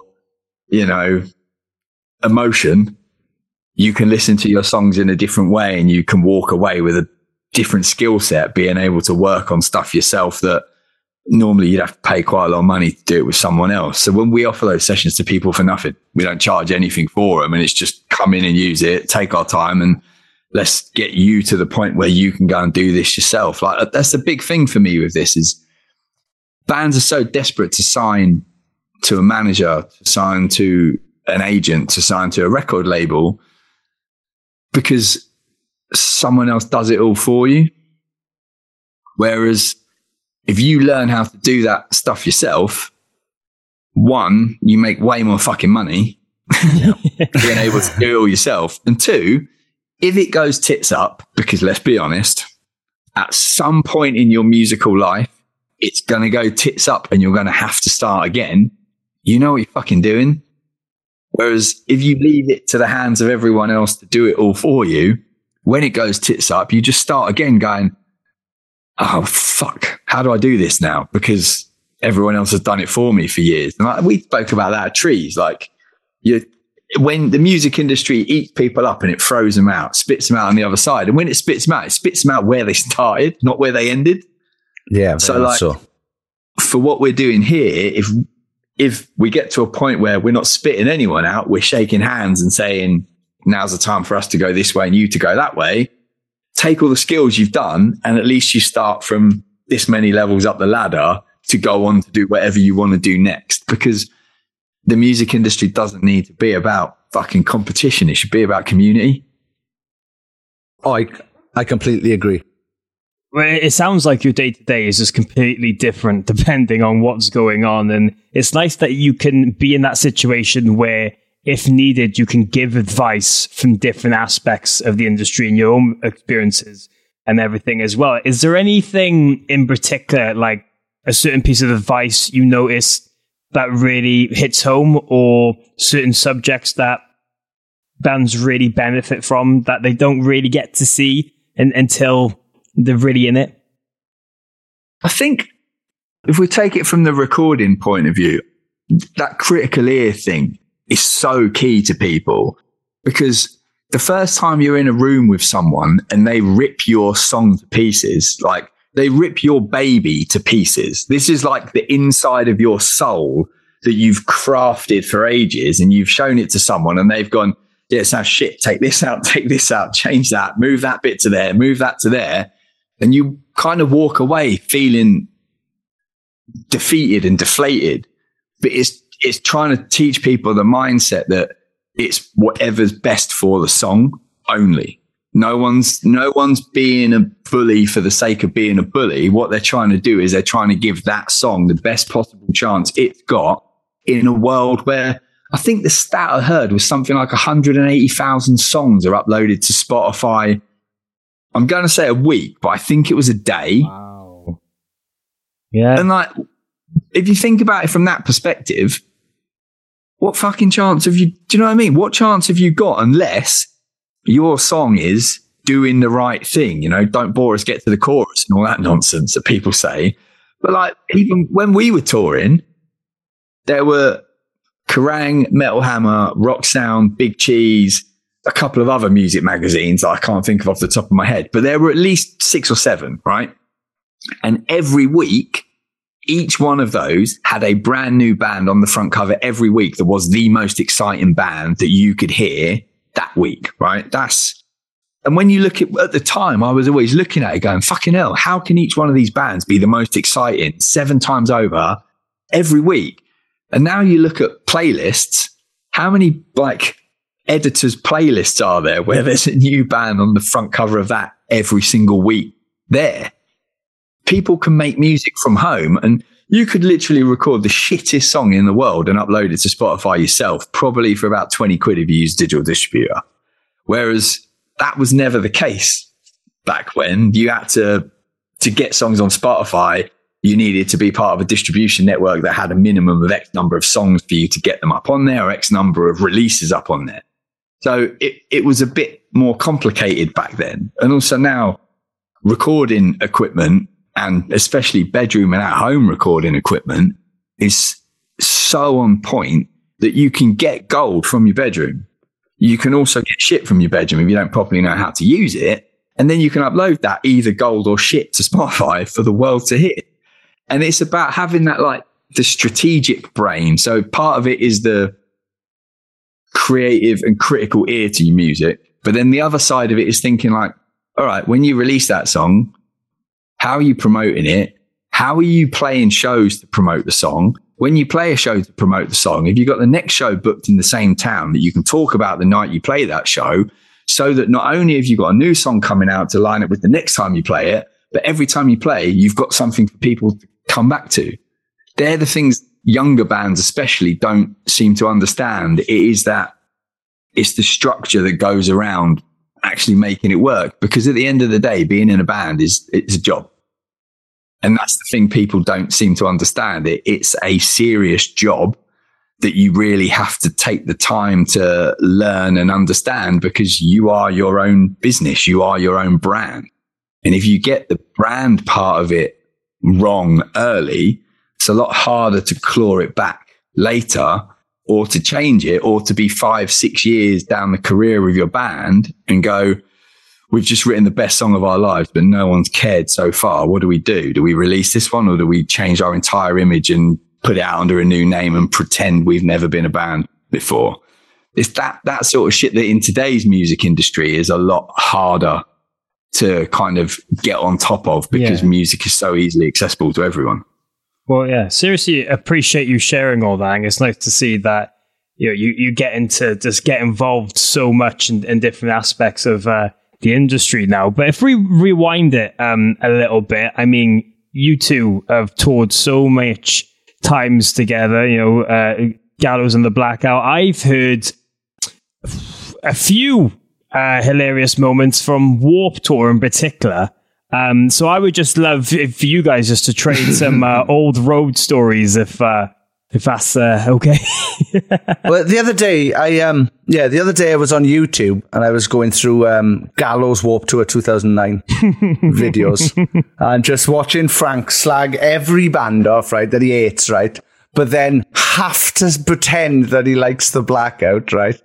emotion, you can listen to your songs in a different way and you can walk away with a different skill set, being able to work on stuff yourself that normally you'd have to pay quite a lot of money to do it with someone else. So when we offer those sessions to people for nothing, we don't charge anything for them, and it's just come in and use it, take our time, and let's get you to the point where you can go and do this yourself. Like, that's the big thing for me with this is bands are so desperate to sign to a manager, to sign to an agent, to sign to a record label, because someone else does it all for you. Whereas if you learn how to do that stuff yourself, one, you make way more fucking money being able to do it all yourself. And two, if it goes tits up, because let's be honest, at some point in your musical life, it's going to go tits up and you're going to have to start again. You know what you're fucking doing. Whereas if you leave it to the hands of everyone else to do it all for you, when it goes tits up, you just start again going, oh, fuck, how do I do this now? Because everyone else has done it for me for years. And we spoke about that at Trees. Like, when the music industry eats people up and it throws them out, spits them out on the other side. And when it spits them out where they started, not where they ended. Yeah. So for what we're doing here, if we get to a point where we're not spitting anyone out, we're shaking hands and saying, now's the time for us to go this way and you to go that way. Take all the skills you've done, and at least you start from this many levels up the ladder to go on to do whatever you want to do next. Because the music industry doesn't need to be about fucking competition. It should be about community. Oh, I completely agree. Well, it sounds like your day-to-day is just completely different depending on what's going on. And it's nice that you can be in that situation where, if needed, you can give advice from different aspects of the industry and your own experiences and everything as well. Is there anything in particular, like a certain piece of advice you noticed that really hits home, or certain subjects that bands really benefit from that they don't really get to see until they're really in it? I think if we take it from the recording point of view, that critical ear thing is so key to people, because the first time you're in a room with someone and they rip your song to pieces, like they rip your baby to pieces. This is like the inside of your soul that you've crafted for ages, and you've shown it to someone and they've gone, yeah, it sounds shit. Take this out, change that, move that bit to there, move that to there. And you kind of walk away feeling defeated and deflated. But it's trying to teach people the mindset that it's whatever's best for the song only. No one's being a bully for the sake of being a bully. What they're trying to do is they're trying to give that song the best possible chance it's got in a world where I think the stat I heard was something like 180,000 songs are uploaded to Spotify. I'm going to say a week, but I think it was a day. Wow. Yeah. And like, if you think about it from that perspective, what fucking chance have you, do you know what I mean? What chance have you got unless your song is doing the right thing? You know, don't bore us, get to the chorus and all that nonsense that people say. But like, even when we were touring, there were Kerrang, Metal Hammer, Rock Sound, Big Cheese, a couple of other music magazines that I can't think of off the top of my head, but there were at least 6 or 7, right? And every week, each one of those had a brand new band on the front cover every week that was the most exciting band that you could hear that week, right? And when you look at the time, I was always looking at it going, fucking hell, how can each one of these bands be the most exciting 7 times over every week? And now you look at playlists, how many like editors' playlists are there where there's a new band on the front cover of that every single week there? People can make music from home, and you could literally record the shittest song in the world and upload it to Spotify yourself, probably for about 20 quid if you use digital distributor. Whereas that was never the case back when. You had to get songs on Spotify, you needed to be part of a distribution network that had a minimum of X number of songs for you to get them up on there, or X number of releases up on there. So it was a bit more complicated back then. And also now, recording equipment, and especially bedroom and at-home recording equipment, is so on point that you can get gold from your bedroom. You can also get shit from your bedroom if you don't properly know how to use it. And then you can upload that either gold or shit to Spotify for the world to hear. And it's about having that, like, the strategic brain. So part of it is the creative and critical ear to your music. But then the other side of it is thinking like, all right, when you release that song, how are you promoting it? How are you playing shows to promote the song? When you play a show to promote the song, have you got the next show booked in the same town that you can talk about the night you play that show, so that not only have you got a new song coming out to line up with the next time you play it, but every time you play, you've got something for people to come back to. They're the things younger bands especially don't seem to understand. It is that it's the structure that goes around actually making it work, because at the end of the day, being in a band it's a job. And that's the thing people don't seem to understand. It's a serious job that you really have to take the time to learn and understand, because you are your own business. You are your own brand. And if you get the brand part of it wrong early, it's a lot harder to claw it back later, or to change it, or to be 5-6 years down the career of your band and go, we've just written the best song of our lives, but no one's cared so far. What do we do? Do we release this one, or do we change our entire image and put it out under a new name and pretend we've never been a band before? It's that sort of shit that in today's music industry is a lot harder to kind of get on top of, because music is so easily accessible to everyone. Well, yeah, seriously appreciate you sharing all that. And it's nice to see that, you know, you get into just get involved so much in different aspects of the industry now. But if we rewind it a little bit, I mean, you two have toured so much times together, you know, Gallows and the Blackout. I've heard a few hilarious moments from Warped Tour in particular. So I would just love for you guys just to trade some old road stories, if that's okay. Well, the other day I was on YouTube and I was going through Gallows Warped Tour 2009 videos and just watching Frank slag every band off, right, that he hates, right, but then have to pretend that he likes the Blackout, right?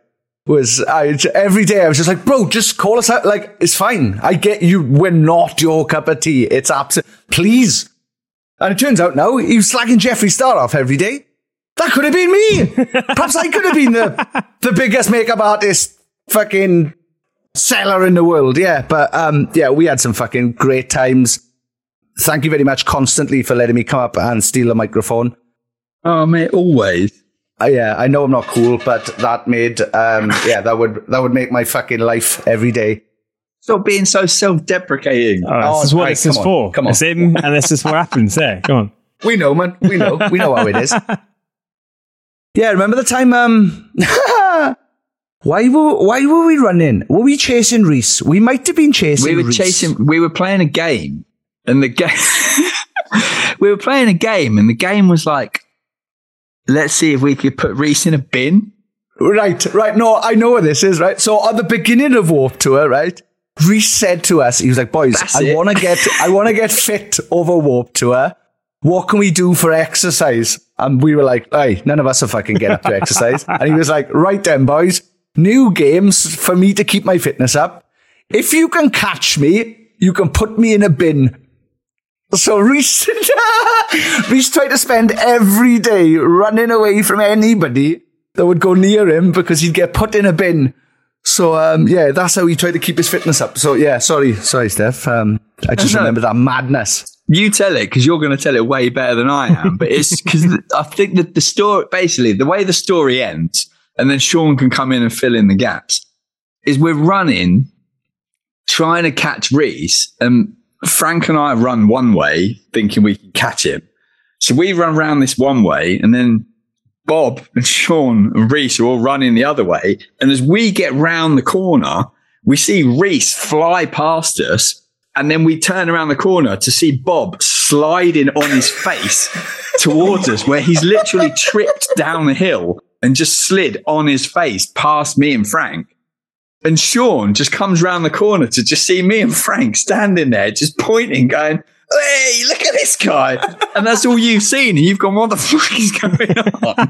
Every day I was just like, bro, just call us out. Like, it's fine. I get you. We're not your cup of tea. It's absolute. Please. And it turns out now he's slagging Jeffree Star off every day. That could have been me. Perhaps I could have been the biggest makeup artist fucking seller in the world. Yeah. But, we had some fucking great times. thank you very much constantly for letting me come up and steal a microphone. Oh, mate, always. Yeah, I know I'm not cool, but that made, that would make my fucking life every day. Stop being so self-deprecating. This is what this is for. Come on. It's him, and this is what happens there. Come on. We know, man. We know how it is. Yeah, remember the time, why were we running? Were we chasing Reese? We might have been chasing Reese. We were playing a game, and the game, and the game was like, let's see if we could put Reese in a bin. Right. No, I know what this is, right? So at the beginning of Warped Tour, right, Reese said to us, he was like, boys, I want to get fit over Warped Tour. What can we do for exercise? And we were like, hey, none of us are fucking get up to exercise. And he was like, right then, boys, new games for me to keep my fitness up. If you can catch me, you can put me in a bin. So Reese tried to spend every day running away from anybody that would go near him because he'd get put in a bin. So, that's how he tried to keep his fitness up. So, yeah, sorry, Steph. I just remember that madness. You tell it because you're going to tell it way better than I am. But it's because I think that the story, basically, the way the story ends, and then Sean can come in and fill in the gaps, is we're running, trying to catch Reese, and Frank and I run one way, thinking we can catch him. So we run around this one way, and then Bob and Sean and Reese are all running the other way. And as we get round the corner, we see Reese fly past us. And then we turn around the corner to see Bob sliding on his face towards us, where he's literally tripped down the hill and just slid on his face past me and Frank. And Sean just comes round the corner to just see me and Frank standing there, just pointing, going, hey, look at this guy. And that's all you've seen. And you've gone, what the fuck is going on?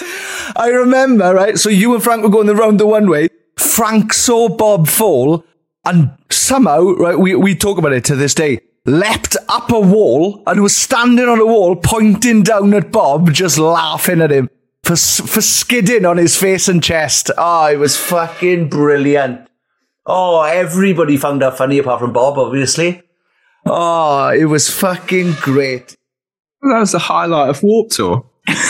I remember, right? So you and Frank were going around the one way. Frank saw Bob fall and somehow, right, we talk about it to this day, leapt up a wall and was standing on a wall pointing down at Bob, just laughing at him for skidding on his face and chest. Oh, it was fucking brilliant. Oh, everybody found that funny apart from Bob, obviously. Oh, it was fucking great. That was the highlight of Warped Tour.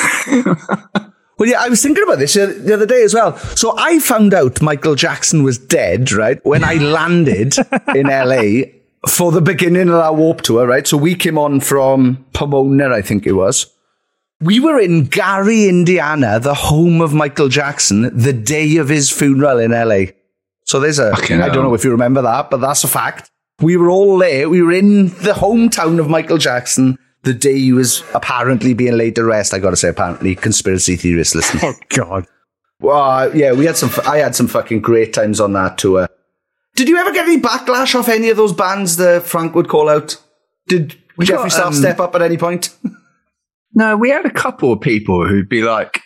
Well, yeah, I was thinking about this the other day as well. So I found out Michael Jackson was dead, right, when I landed in LA for the beginning of that Warped Tour, right? So we came on from Pomona, I think it was. We were in Gary, Indiana, the home of Michael Jackson, the day of his funeral in LA. So there's I don't know if you remember that, but that's a fact. We were all there. We were in the hometown of Michael Jackson the day he was apparently being laid to rest. I got to say, apparently, conspiracy theorists listen. Oh, God. Well, yeah, I had some fucking great times on that tour. Did you ever get any backlash off any of those bands that Frank would call out? Did Jeffree Star step up at any point? No, we had a couple of people who'd be like,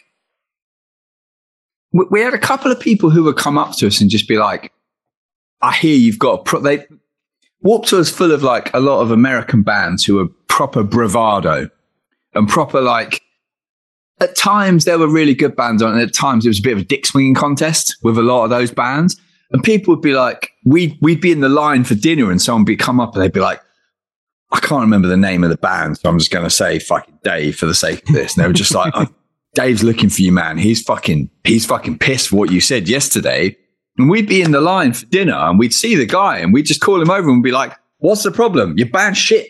we had a couple of people who would come up to us and just be like, I hear you've got Warped Tour is full of like a lot of American bands who are proper bravado and proper like, at times there were really good bands on, and at times it was a bit of a dick swinging contest with a lot of those bands. And people would be like, we'd be in the line for dinner and someone would come up and they'd be like, I can't remember the name of the band, so I'm just going to say fucking Dave for the sake of this. And they were just like, oh, Dave's looking for you, man. He's fucking pissed for what you said yesterday. And we'd be in the line for dinner and we'd see the guy and we'd just call him over and be like, what's the problem? Your band's shit.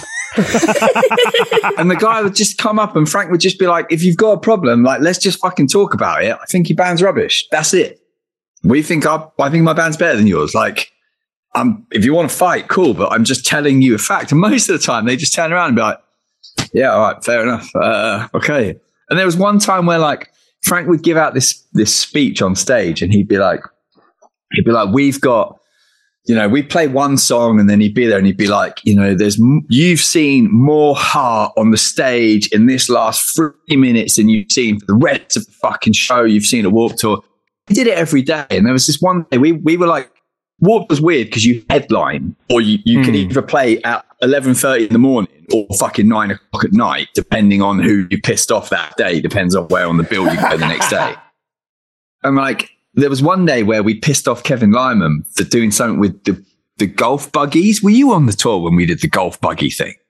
And the guy would just come up and Frank would just be like, if you've got a problem, like, let's just fucking talk about it. I think your band's rubbish. That's it. I think my band's better than yours. Like, if you want to fight, cool, but I'm just telling you a fact. And most of the time they just turn around and be like, yeah, all right, fair enough. Okay. And there was one time where like Frank would give out this speech on stage and he'd be like, we've got, you know, we play one song and then he'd be there and he'd be like, you know, you've seen more heart on the stage in this last 3 minutes than you've seen for the rest of the fucking show you've seen at Warped Tour. He did it every day. And there was this one day we were like, Warped was weird because you headline or you could either play at 11:30 in the morning or fucking 9 o'clock at night, depending on who you pissed off that day, depends on where on the bill you go the next day. And like, there was one day where we pissed off Kevin Lyman for doing something with the golf buggies. Were you on the tour when we did the golf buggy thing?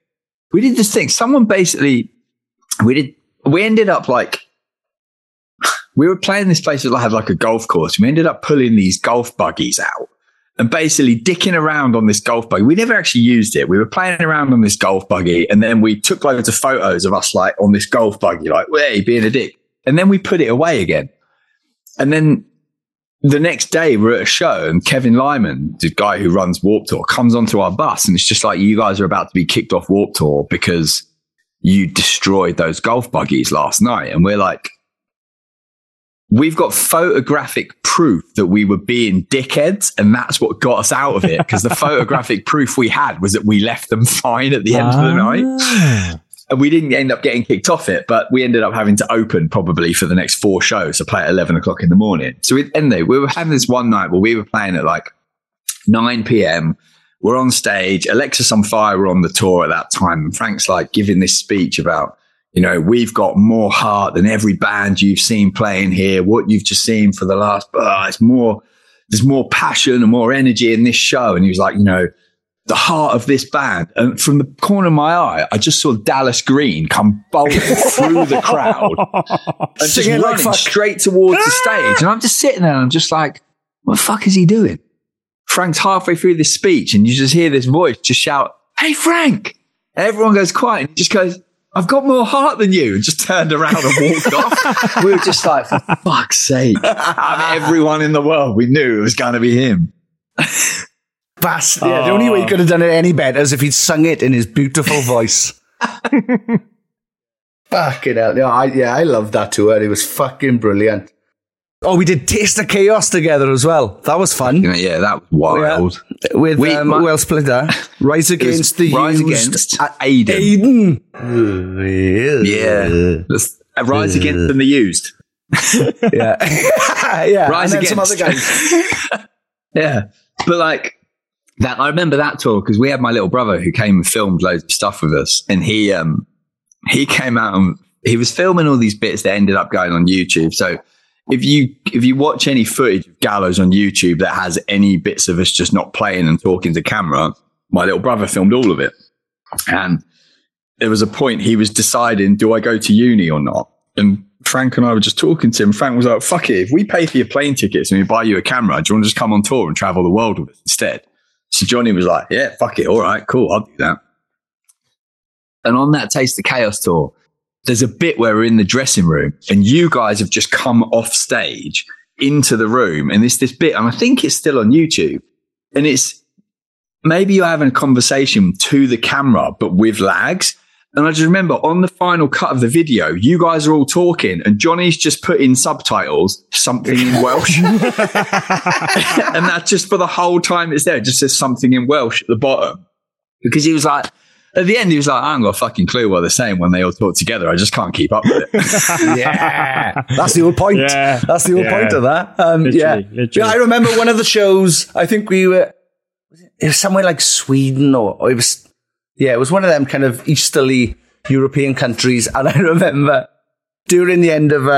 we did this thing. Someone basically, we ended up like, we were playing this place that had like a golf course. We ended up pulling these golf buggies out and basically dicking around on this golf buggy. We never actually used it. We were playing around on this golf buggy, and then we took loads of photos of us like on this golf buggy, like, hey, being a dick. And then we put it away again. And then the next day we're at a show, and Kevin Lyman, the guy who runs Warped Tour, comes onto our bus, and it's just like, you guys are about to be kicked off Warped Tour because you destroyed those golf buggies last night. And we're like, we've got photographic proof that we were being dickheads, and that's what got us out of it, because the photographic proof we had was that we left them fine at the end of the night. And we didn't end up getting kicked off it, but we ended up having to open probably for the next 4 shows to play at 11 o'clock in the morning. So anyway, we were having this one night where we were playing at like 9 p.m. We're on stage. Alexis on Fire were on the tour at that time. And Frank's like giving this speech about, you know, we've got more heart than every band you've seen playing here. What you've just seen for the last, it's more, there's more passion and more energy in this show. And he was like, you know, the heart of this band. And from the corner of my eye, I just saw Dallas Green come bowling through the crowd and just running straight towards the stage. And I'm just sitting there and I'm just like, what the fuck is he doing? Frank's halfway through this speech and you just hear this voice just shout, "Hey, Frank!" And everyone goes quiet and he just goes, "I've got more heart than you," and just turned around and walked off. We were just like, for fuck's sake. Out of everyone in the world, we knew it was going to be him. Bastard. Yeah, the only way he could have done it any better is if he'd sung it in his beautiful voice. Fucking hell. I love that tour. It was fucking brilliant. Oh, we did Taste of Chaos together as well. That was fun. Yeah, that was wild. Yeah. With Will Splitter. Rise Against the Rise Used. Against Aiden. Yeah. Rise Against and the Used. Yeah. Yeah. Rise and Against. some other guys. Yeah. But like, that, I remember that tour because we had my little brother who came and filmed loads of stuff with us, and he came out and he was filming all these bits that ended up going on YouTube. So if you watch any footage of Gallows on YouTube that has any bits of us just not playing and talking to camera, my little brother filmed all of it. And there was a point he was deciding, do I go to uni or not? And Frank and I were just talking to him. Frank was like, fuck it, if we pay for your plane tickets and we buy you a camera, do you want to just come on tour and travel the world with us instead? So Johnny was like, yeah, fuck it. All right, cool. I'll do that. And on that Taste of Chaos tour, there's a bit where we're in the dressing room and you guys have just come off stage into the room. And this bit, and I think it's still on YouTube. And it's maybe you're having a conversation to the camera, but with lags. And I just remember on the final cut of the video, you guys are all talking and Johnny's just put in subtitles, something in Welsh. And that's just for the whole time it's there. It just says something in Welsh at the bottom. Because he was like, at the end, he was like, I haven't got a fucking clue what they're saying when they all talk together. I just can't keep up with it. Yeah. That's the whole point. Yeah. That's the whole point of that. Literally. Yeah, I remember one of the shows, I think it was somewhere like Sweden or it was, yeah, it was one of them kind of easterly European countries. And I remember during the end of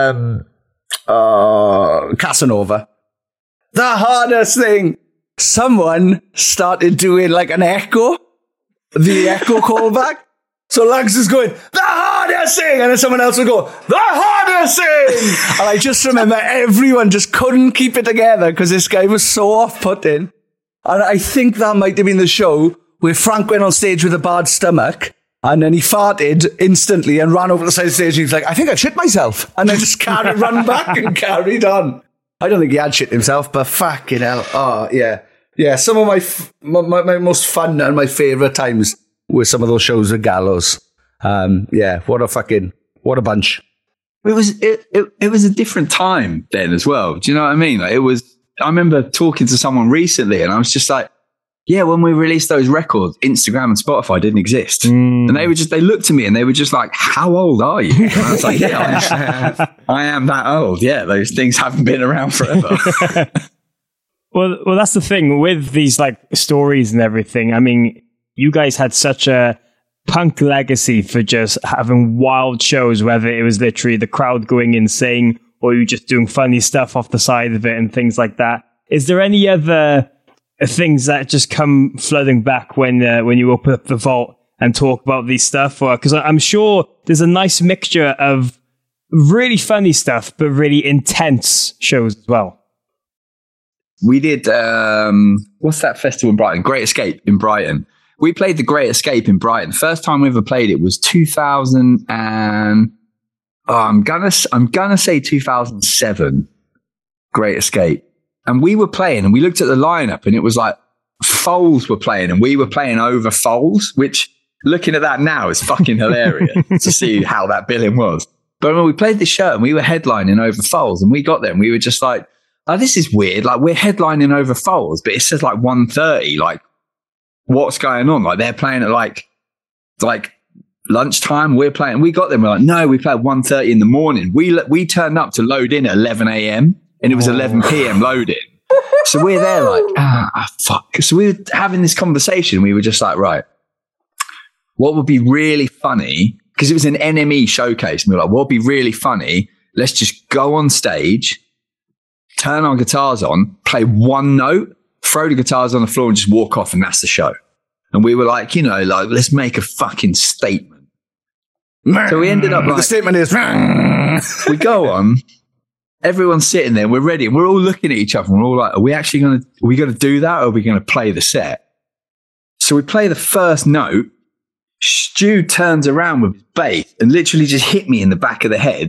Casanova, the hardest thing, someone started doing like an echo, the echo callback. So Lags is going, the hardest thing! And then someone else would go, the hardest thing! And I just remember everyone just couldn't keep it together because this guy was so off-putting. And I think that might have been the show where Frank went on stage with a bad stomach and then he farted instantly and ran over the side of the stage and he was like, I think I shit myself. And then just ran back and carried on. I don't think he had shit himself, but fucking hell. Oh, yeah. Yeah, some of my most fun and my favourite times were some of those shows with Gallows. Yeah, what a bunch. It was a different time then as well. Do you know what I mean? Like I remember talking to someone recently and I was just like, yeah, when we released those records, Instagram and Spotify didn't exist. And they looked at me and they were just like, how old are you? And I was like, yeah, I am that old. Yeah, those things haven't been around forever. Well, that's the thing with these like stories and everything. I mean, you guys had such a punk legacy for just having wild shows, whether it was literally the crowd going insane or you just doing funny stuff off the side of it and things like that. Is there any other things that just come flooding back when you open up the vault and talk about these stuff? Because I'm sure there's a nice mixture of really funny stuff, but really intense shows as well. We did, what's that festival in Brighton? Great Escape in Brighton. We played the Great Escape in Brighton. First time we ever played it was 2000 and, I'm gonna say 2007. Great Escape. And we were playing and we looked at the lineup and it was like Foals were playing and we were playing over Foals, which looking at that now is fucking hilarious to see how that billing was. But when we played the show and we were headlining over Foals and we got there and we were just like, oh, this is weird. Like we're headlining over Foals, but it says like 1:30. Like what's going on? Like they're playing at like lunchtime. We're playing. We got them. We're like, no, we play at 1:30 in the morning. We turned up to load in at 11 a.m. and it was 11 p.m. loading. So we're there like, fuck. So we were having this conversation. We were just like, right, what would be really funny? Because it was an NME showcase. And we were like, what would be really funny? Let's just go on stage, turn our guitars on, play one note, throw the guitars on the floor and just walk off and that's the show. And we were like, let's make a fucking statement. So we ended up like... The statement is... We go on, everyone's sitting there, we're ready, and we're all looking at each other and we're all like, are we going to do that or are we going to play the set? So we play the first note. Stu turns around with his bass and literally just hit me in the back of the head.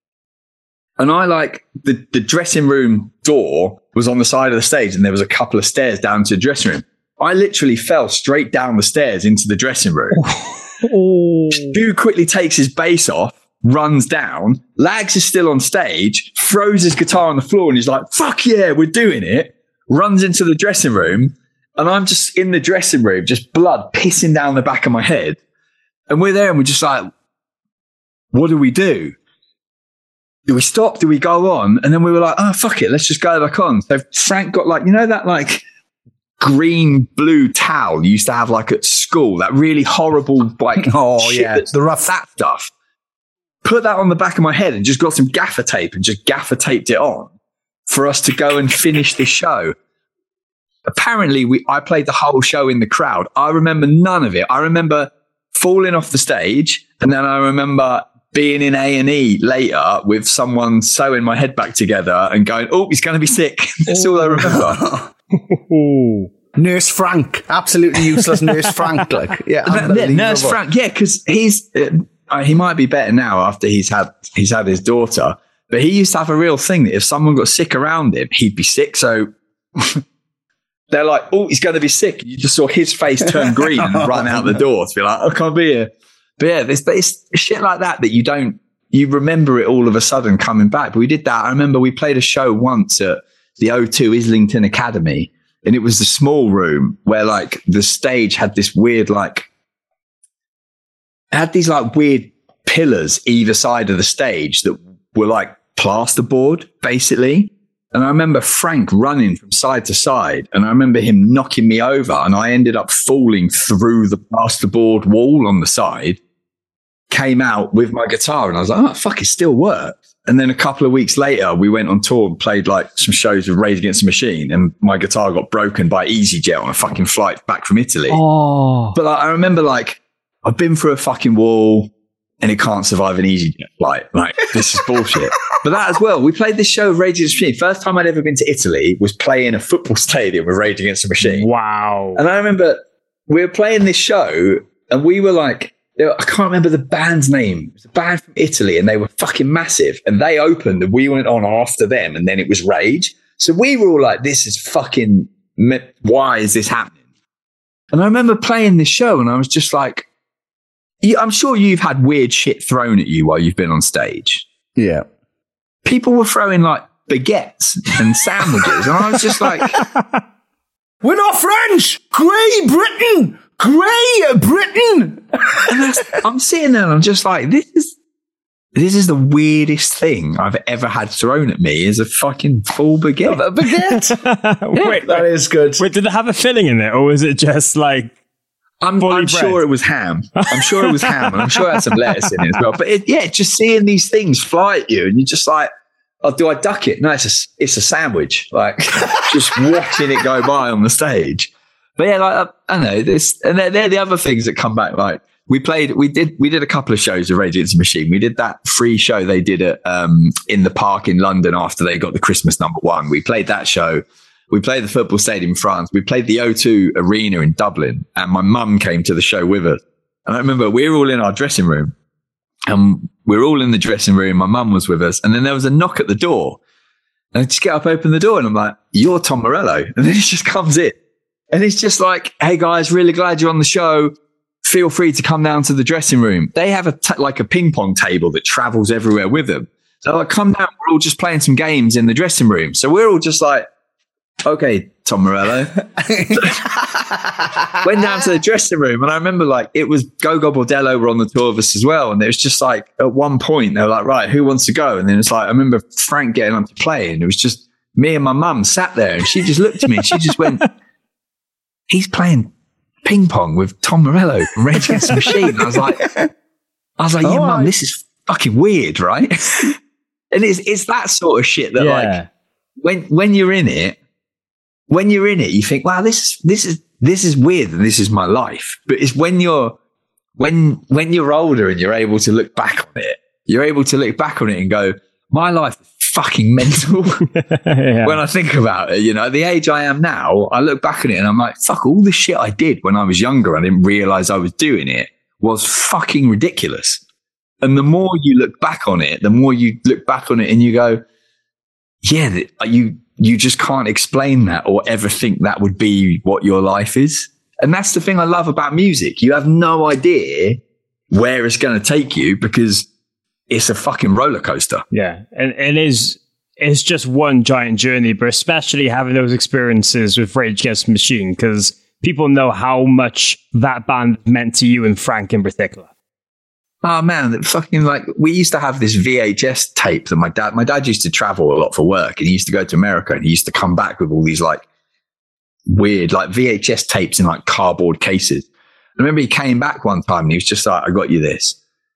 And I the dressing room door was on the side of the stage and there was a couple of stairs down to the dressing room. I literally fell straight down the stairs into the dressing room. Stu quickly takes his bass off, runs down. Lags is still on stage, throws his guitar on the floor and he's like, fuck yeah, we're doing it. Runs into the dressing room. And I'm just in the dressing room, just blood pissing down the back of my head. And we're there and we're just like, what do we do? Do we stop? Do we go on? And then we were like, oh, fuck it. Let's just go back on. So Frank got that green blue towel you used to have at school, that really horrible, the rough that stuff. Put that on the back of my head and just got some gaffer tape and just gaffer taped it on for us to go and finish this show. Apparently, I played the whole show in the crowd. I remember none of it. I remember falling off the stage, and then I remember being in A&E later with someone sewing my head back together and going, oh, he's going to be sick. That's all I remember. Nurse Frank. Absolutely useless Nurse Frank. Nurse Frank. Yeah, because he might be better now after he's had his daughter, but he used to have a real thing that if someone got sick around him, he'd be sick. So... They're like, oh, he's going to be sick. You just saw his face turn green and run out the door to be like, I can't be here. But yeah, it's shit like that you remember it all of a sudden coming back. But we did that. I remember we played a show once at the O2 Islington Academy, and it was the small room where the stage had this weird, weird pillars either side of the stage that were plasterboard, basically. And I remember Frank running from side to side, and I remember him knocking me over, and I ended up falling through the plasterboard wall on the side, came out with my guitar, and I was like, oh, fuck, it still works. And then a couple of weeks later, we went on tour and played some shows with Rage Against the Machine, and my guitar got broken by EasyJet on a fucking flight back from Italy. Oh. But I remember I've been through a fucking wall, and it can't survive an EasyJet flight. This is bullshit. But that as well, we played this show with Rage Against the Machine. First time I'd ever been to Italy was playing a football stadium with Rage Against the Machine. Wow. And I remember we were playing this show and we were I can't remember the band's name. It was a band from Italy and they were fucking massive. And they opened and we went on after them and then it was Rage. So we were all like, this is fucking, why is this happening? And I remember playing this show and I was just like, I'm sure you've had weird shit thrown at you while you've been on stage. Yeah. People were throwing baguettes and sandwiches. And I was just like, we're not French. Grey Britain. Grey Britain. And I'm sitting there and I'm just like, this is the weirdest thing I've ever had thrown at me is a fucking full baguette. A baguette? Wait, that is good. Wait, did it have a filling in it or was it just I'm sure it was ham. I'm sure it was ham, and I'm sure it had some lettuce in it as well. But just seeing these things fly at you, and you're just like, "Oh, do I duck it?" No, it's a sandwich. Just watching it go by on the stage. But yeah, like, I don't know this, and they're the other things that come back. Like we did a couple of shows of Rage Against the Machine. We did that free show they did at in the park in London after they got the Christmas #1. We played that show. We played the football stadium in France. We played the O2 Arena in Dublin, and my mum came to the show with us. And I remember we were all in our dressing room, and we were all in the dressing room. My mum was with us, and then there was a knock at the door. And I just get up, open the door, and I'm like, "You're Tom Morello." And then he just comes in. And it's just like, "Hey guys, really glad you're on the show. Feel free to come down to the dressing room." They have like a ping pong table that travels everywhere with them. So like, come down. We're all just playing some games in the dressing room. So we're all just like, "Okay, Tom Morello." Went down to the dressing room, and I remember like it was Gogo Bordello were on the tour of us as well. And it was just like at one point they were like, "Right, who wants to go?" And then it's like I remember Frank getting up to play, and it was just me and my mum sat there, and she just looked at me and she just went, "He's playing ping pong with Tom Morello from Rage Against the Machine." And I was like, "Yeah, Mum, this is fucking weird, right?" And it's that sort of shit that like when you're in it, you think, "Wow, this is weird, and this is my life." But it's when you're older and you're able to look back on it, and go, "My life is fucking mental." When I think about it, at the age I am now, I look back on it and I'm like, fuck, all the shit I did when I was younger, I didn't realize I was doing it, was fucking ridiculous. And the more you look back on it, and you go, yeah, you just can't explain that or ever think that would be what your life is. And that's the thing I love about music. You have no idea where it's going to take you because it's a fucking roller coaster. Yeah. And it's just one giant journey, but especially having those experiences with Rage Against the Machine, because people know how much that band meant to you and Frank in particular. Oh man, fucking like we used to have this VHS tape that my dad used to travel a lot for work, and he used to go to America, and he used to come back with all these like weird like VHS tapes in like cardboard cases. I remember he came back one time and he was just like, "I got you this."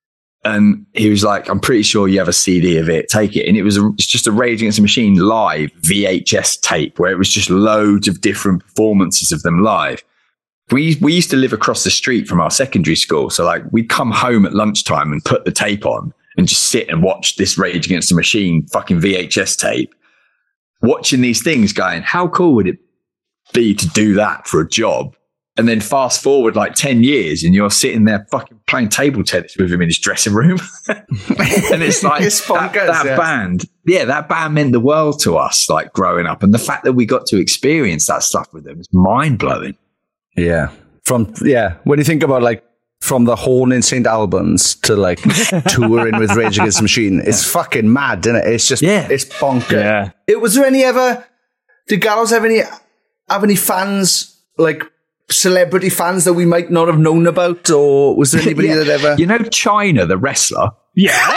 And he was like, "I'm pretty sure you have a CD of it. Take it." And it's just a Rage Against the Machine live VHS tape where it was just loads of different performances of them live. We used to live across the street from our secondary school. So like we'd come home at lunchtime and put the tape on and just sit and watch this Rage Against the Machine fucking VHS tape, watching these things going, how cool would it be to do that for a job? And then fast forward like 10 years and you're sitting there fucking playing table tennis with him in his dressing room. And it's like that band. Yeah, that band meant the world to us, like growing up. And the fact that we got to experience that stuff with them is mind blowing. Yeah. When you think about like from the Horn in St. Albans to like touring with Rage Against the Machine, it's fucking mad, isn't it? It's just, it's bonkers. Yeah. Was there did Gallows have any fans, like celebrity fans that we might not have known about, or was there anybody that ever... China, the wrestler? Yeah.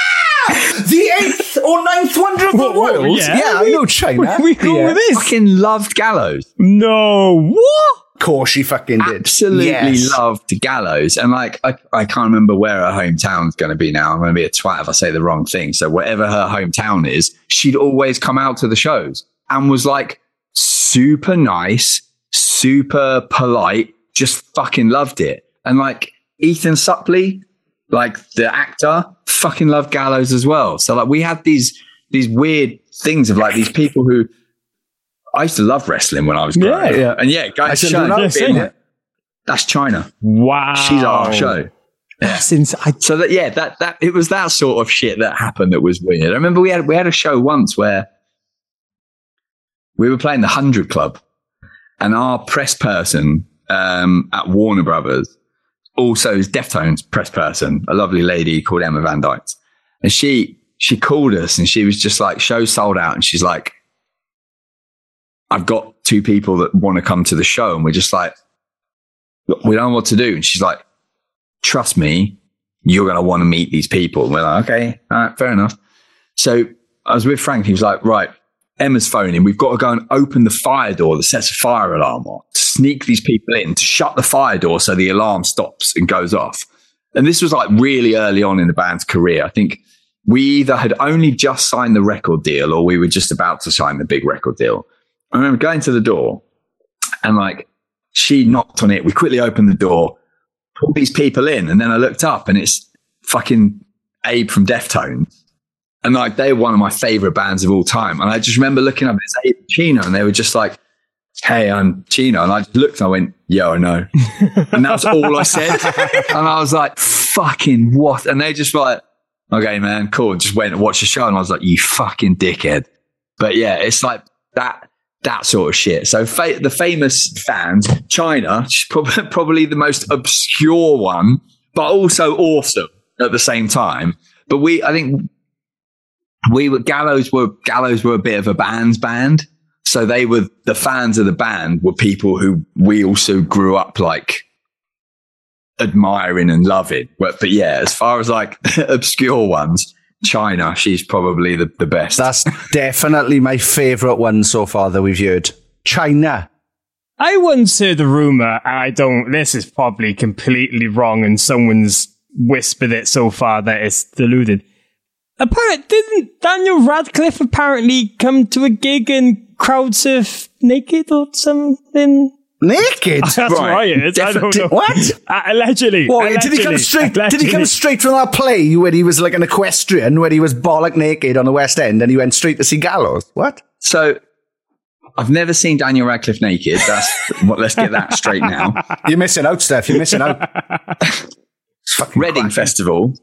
The 8th or 9th wonder of the world? Yeah, I know China. We go with this. Fucking loved Gallows. No, what? Of course she fucking did. Absolutely loved Gallows. And like, I can't remember where her hometown's going to be now. I'm going to be a twat if I say the wrong thing. So whatever her hometown is, she'd always come out to the shows and was like super nice, super polite, just fucking loved it. And like Ethan Suplee, like the actor, fucking loved Gallows as well. So like we had these weird things of like these people who... I used to love wrestling when I was growing up. Yeah. And guys, that's China. Wow. She's our show. Yeah. So that it was that sort of shit that happened that was weird. I remember we had a show once where we were playing the 100 Club, and our press person at Warner Brothers also is Deftones press person, a lovely lady called Emma Van Dyke. And she called us and she was just like, show sold out. And she's like, I've got 2 people that want to come to the show. And we're just like, we don't know what to do. And she's like, trust me, you're going to want to meet these people. And we're like, okay, all right, fair enough. So I was with Frank. He was like, right, Emma's phoning. We've got to go and open the fire door that sets a fire alarm on, to sneak these people in, to shut the fire door so the alarm stops and goes off. And this was like really early on in the band's career. I think we either had only just signed the record deal or we were just about to sign the big record deal. I remember going to the door and like she knocked on it. We quickly opened the door, put these people in. And then I looked up and it's fucking Abe from Deftones. And like, they're one of my favorite bands of all time. And I just remember looking up, it's Abe and Chino, and they were just like, hey, I'm Chino. And I just looked and I went, yo, I know. And that was all I said. And I was like, fucking what? And they just were like, okay, man, cool. Just went and watched the show. And I was like, you fucking dickhead. But yeah, it's like that sort of shit. So the famous fans, China, she's probably the most obscure one, but also awesome at the same time. But Gallows were a bit of a band. So they were, the fans of the band were people who we also grew up like admiring and loving. But yeah, as far as like obscure ones, China, she's probably the best. That's definitely my favourite one so far that we've heard. China. I once heard a rumour, and this is probably completely wrong, and someone's whispered it so far that it's deluded. Apparently, didn't Daniel Radcliffe apparently come to a gig and crowd surf naked or something? Naked? That's right. I don't know. What? Allegedly. What, did he come straight? Did he come straight from that play where he was like an equestrian, where he was bollock naked on the West End, and he went straight to see Gallows? What? So I've never seen Daniel Radcliffe naked. Let's get that straight now. You're missing out, Steph. You're missing out. Reading Festival,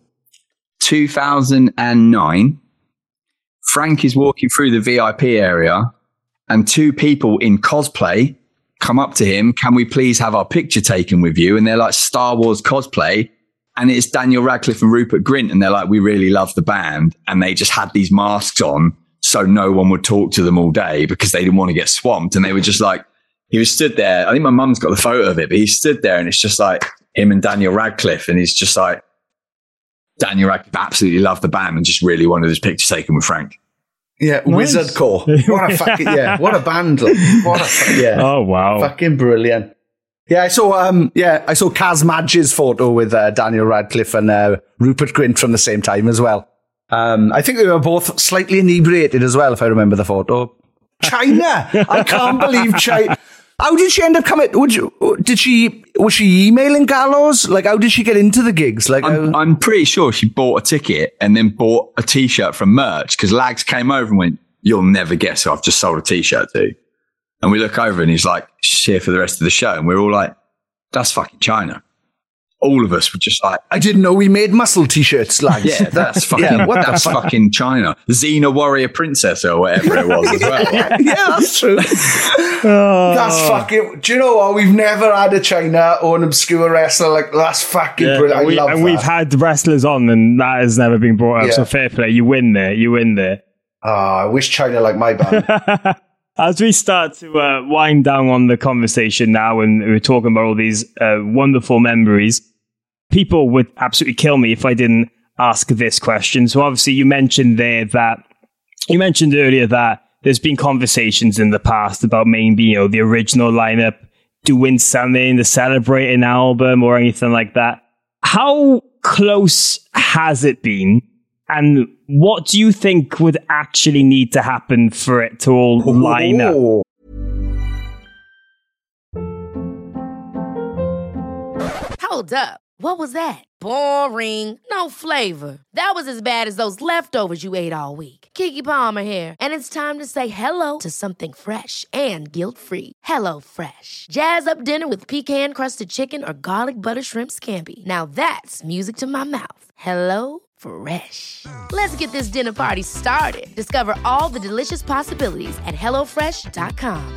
2009. Frank is walking through the VIP area, and two people in cosplay come up to him. Can we please have our picture taken with you? And they're like Star Wars cosplay. And it's Daniel Radcliffe and Rupert Grint. And they're like, we really love the band. And they just had these masks on so no one would talk to them all day because they didn't want to get swamped. And they were just like, he was stood there. I think my mum's got the photo of it, but he stood there and it's just like him and Daniel Radcliffe. And he's just like, Daniel Radcliffe absolutely loved the band and just really wanted his picture taken with Frank. Yeah, nice. Wizard Core. What a fucking, what a band. Oh, wow. Fucking brilliant. Yeah, I saw Kaz Madge's photo with Daniel Radcliffe and Rupert Grint from the same time as well. I think they were both slightly inebriated as well, if I remember the photo. China! I can't believe China. How did she end up coming? Was she emailing Gallows? Like, how did she get into the gigs? Like, I'm pretty sure she bought a ticket and then bought a t-shirt from merch because Lags came over and went, you'll never guess who I've just sold a t-shirt to. And we look over and he's like, she's here for the rest of the show. And we're all like, that's fucking China. All of us were just like, I didn't know we made muscle t-shirts, Lags. Yeah, that's fucking, that's fucking China. Xena Warrior Princess or whatever it was as well. Yeah, that's true. That's fucking, do you know what? We've never had a China or an obscure wrestler like that's fucking brilliant. I love that. We've had wrestlers on and that has never been brought up. So fair play. You win there. Oh, I wish China like my band. As we start to wind down on the conversation now, and we're talking about all these wonderful memories, people would absolutely kill me if I didn't ask this question. So obviously you mentioned earlier that there's been conversations in the past about maybe, the original lineup doing something to celebrate an album or anything like that. How close has it been? And what do you think would actually need to happen for it to all line up? Hold up. What was that? Boring. No flavor. That was as bad as those leftovers you ate all week. Keke Palmer here. And it's time to say hello to something fresh and guilt-free. Hello Fresh. Jazz up dinner with pecan-crusted chicken or garlic butter shrimp scampi. Now that's music to my mouth. Hello Fresh. Let's get this dinner party started. Discover all the delicious possibilities at HelloFresh.com.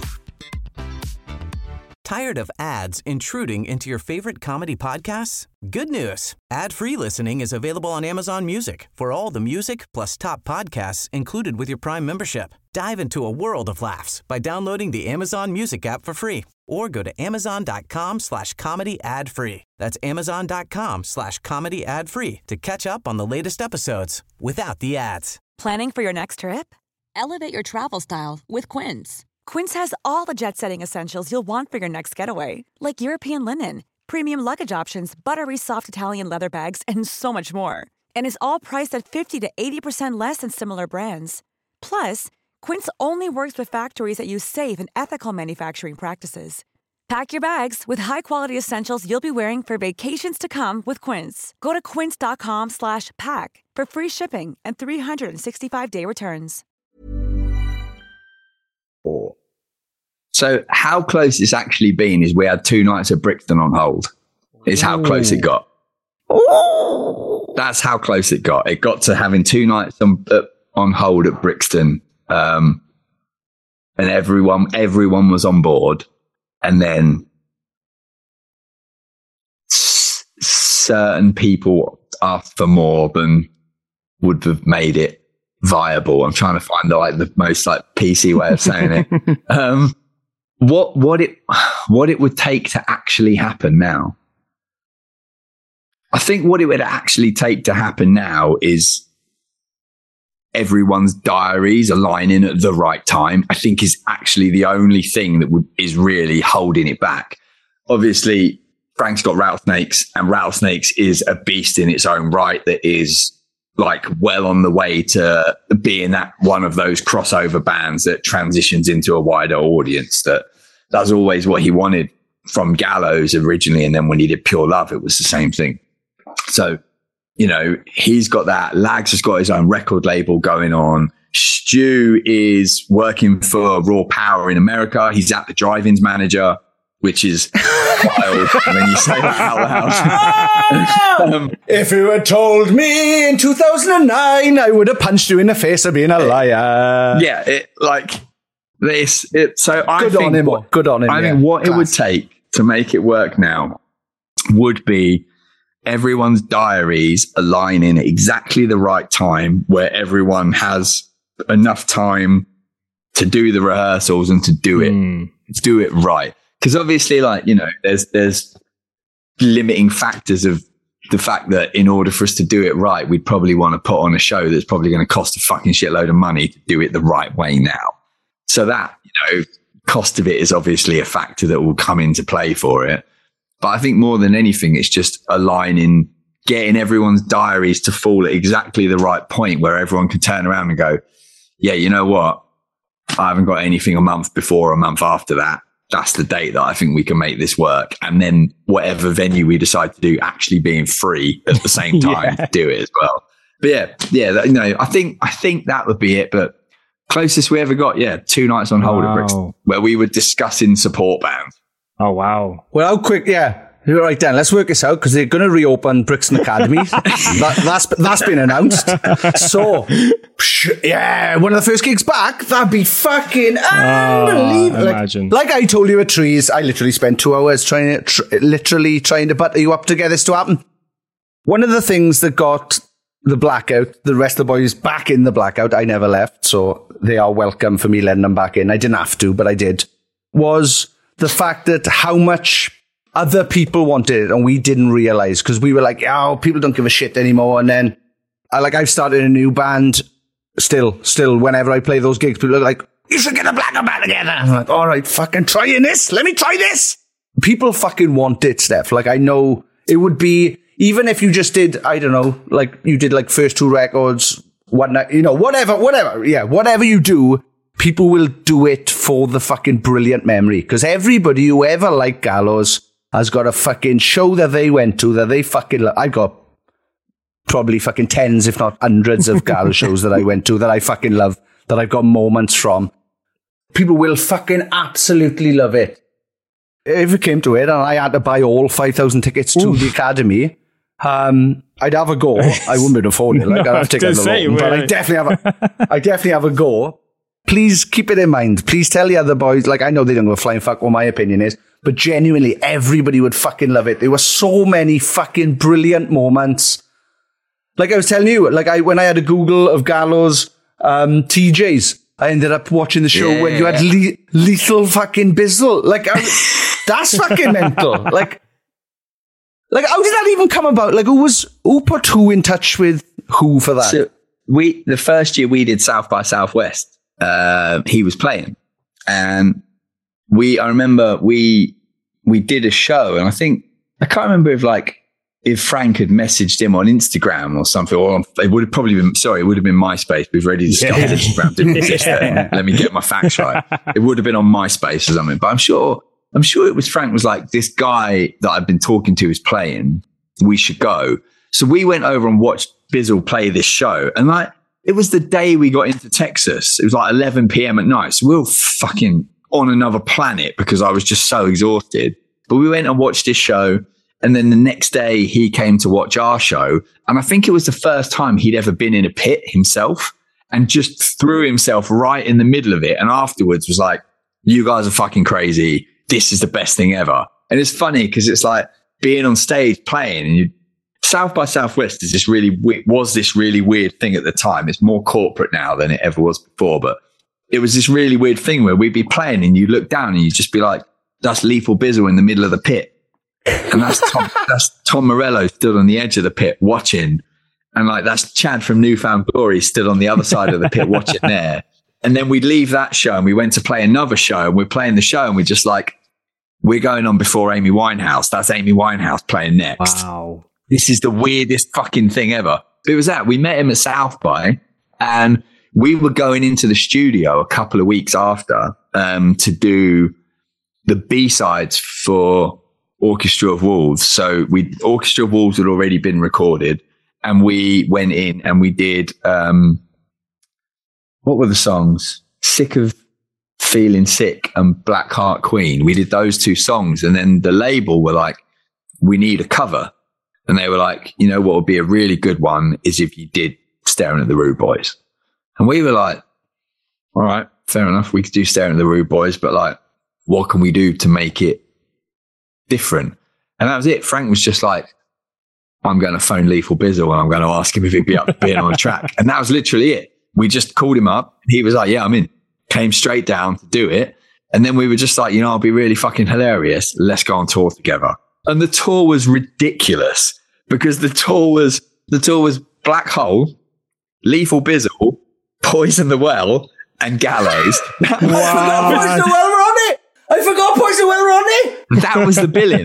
Tired of ads intruding into your favorite comedy podcasts? Good news. Ad-free listening is available on Amazon Music for all the music plus top podcasts included with your Prime membership. Dive into a world of laughs by downloading the Amazon Music app for free or go to amazon.com/comedy ad-free. That's amazon.com/comedy ad-free to catch up on the latest episodes without the ads. Planning for your next trip? Elevate your travel style with Quince. Quince has all the jet-setting essentials you'll want for your next getaway, like European linen, premium luggage options, buttery soft Italian leather bags, and so much more. And is all priced at 50 to 80% less than similar brands. Plus, Quince only works with factories that use safe and ethical manufacturing practices. Pack your bags with high-quality essentials you'll be wearing for vacations to come with Quince. Go to quince.com/pack for free shipping and 365-day returns. So how close it's actually been is we had 2 nights at Brixton on hold. Is how close it got. That's how close it got. It got to having 2 nights on hold at Brixton. And everyone was on board. And then certain people asked for more than would have made it viable. I'm trying to find the most PC way of saying it. What it would take to actually happen now. I think what it would actually take to happen now is everyone's diaries aligning at the right time. I think is actually the only thing that is really holding it back. Obviously, Frank's got Rattlesnakes, and Rattlesnakes is a beast in its own right that is well on the way to being that one of those crossover bands that transitions into a wider audience. That's always what he wanted from Gallows originally. And then when he did Pure Love, it was the same thing. So, he's got that. Lags has got his own record label going on. Stu is working for Raw Power in America. He's at the Drive-Ins manager, which is wild when you say that out loud. If you had told me in 2009, I would have punched you in the face for being a liar. Yeah, so I good think on him. Good on him. I think what it would take to make it work now would be everyone's diaries aligning at exactly the right time, where everyone has enough time to do the rehearsals and to do it right. Because obviously, there's limiting factors of the fact that in order for us to do it right, we'd probably want to put on a show that's probably going to cost a fucking shitload of money to do it the right way now. So that, cost of it is obviously a factor that will come into play for it. But I think more than anything, it's just aligning, getting everyone's diaries to fall at exactly the right point where everyone can turn around and go, yeah, you know what? I haven't got anything a month before or a month after that. That's the date that I think we can make this work. And then whatever venue we decide to do actually being free at the same time to do it as well. But I think that would be it. But closest we ever got, 2 nights on hold at Brixton, where we were discussing support bands. Oh, wow. Well, how quick, right then, let's work this out, because they're going to reopen Brixton Academy. That's been announced. So, one of the first gigs back, that'd be fucking unbelievable. Imagine. Like I told you at Trees, I literally spent 2 hours trying to butter you up to get this to happen. One of the things that got the blackout, the rest of the boys back in the blackout, I never left, so they are welcome for me letting them back in. I didn't have to, but I did, was the fact that how much other people wanted it and we didn't realize, because we were like, people don't give a shit anymore. And then I've started a new band still whenever I play those gigs, people are like, you should get a blackout band together. I'm like, all right, fucking trying this. Let me try this. People fucking want it, Steph. I know it would be, even if you just did, I don't know, you did first 2 records, whatnot, whatever. Yeah, whatever you do, people will do it for the fucking brilliant memory. Because everybody who ever liked Gallows has got a fucking show that they went to that they fucking love. I've got probably fucking tens, if not hundreds of Gallows shows that I went to that I fucking love, that I've got moments from. People will fucking absolutely love it. If it came to it and I had to buy all 5,000 tickets to the Academy, I'd have a go. I wouldn't be able to afford it. I'd have to take a loan, but I definitely have a go. Please keep it in mind. Please tell the other boys, I know they don't give a flying fuck what my opinion is, but genuinely, everybody would fucking love it. There were so many fucking brilliant moments. Like I was telling you, when I had a Google of Gallows TJs, I ended up watching the show when you had Lethal fucking Bizzle. That's fucking mental. How did that even come about? Who put who in touch with who for that? So the first year we did South by Southwest, he was playing, and I remember we did a show, and I can't remember if Frank had messaged him on Instagram or something, or it would have probably been, it would have been MySpace. We've already discovered Instagram didn't exist then. Let me get my facts right. It would have been on MySpace or something, but I'm sure I'm sure it was Frank was like, this guy that I've been talking to is playing. We should go. So we went over and watched Bizzle play this show. And like, it was the day we got into Texas. It was like 11 p.m. at night. So we were fucking on another planet because I was just so exhausted. But we went and watched this show. And then the next day he came to watch our show. And I think it was the first time he'd ever been in a pit himself and just threw himself right in the middle of it. And afterwards was like, you guys are fucking crazy. This is the best thing ever. And it's funny because it's like being on stage playing, and South by Southwest is was this really weird thing at the time. It's more corporate now than it ever was before, but it was this really weird thing where we'd be playing and you look down and you'd just be like, that's Lethal Bizzle in the middle of the pit. And that's Tom Morello stood on the edge of the pit watching. And like, that's Chad from Newfound Glory stood on the other side of the pit watching there. And then we'd leave that show and we went to play another show, and we're playing the show and we're just like, we're going on before Amy Winehouse. That's Amy Winehouse playing next. Wow. This is the weirdest fucking thing ever. It was that we met him at South by, and we were going into the studio a couple of weeks after to do the B-sides for Orchestra of Wolves. So Orchestra of Wolves had already been recorded, and we went in and we did, what were the songs? Sick of Feeling Sick and Black Heart Queen. We did those two songs, and then the label were like, we need a cover. And they were like, you know what would be a really good one is if you did Staring at the Rude Boys. And we were like, all right, fair enough. We could do Staring at the Rude Boys, but like, what can we do to make it different? And that was it. Frank was just like, I'm going to phone Lethal Bizzle and I'm going to ask him if he'd be up for being on a track. And that was literally it. We just called him up. He was like, yeah, I'm in. Came straight down to do it. And then we were just like, you know, I'll be really fucking hilarious. Let's go on tour together. And the tour was ridiculous because the tour was Black Hole, Lethal Bizzle, Poison the Well, and Gallows. Wow. Poison the Well were on it. I forgot Poison the Well were on it. That was the billing.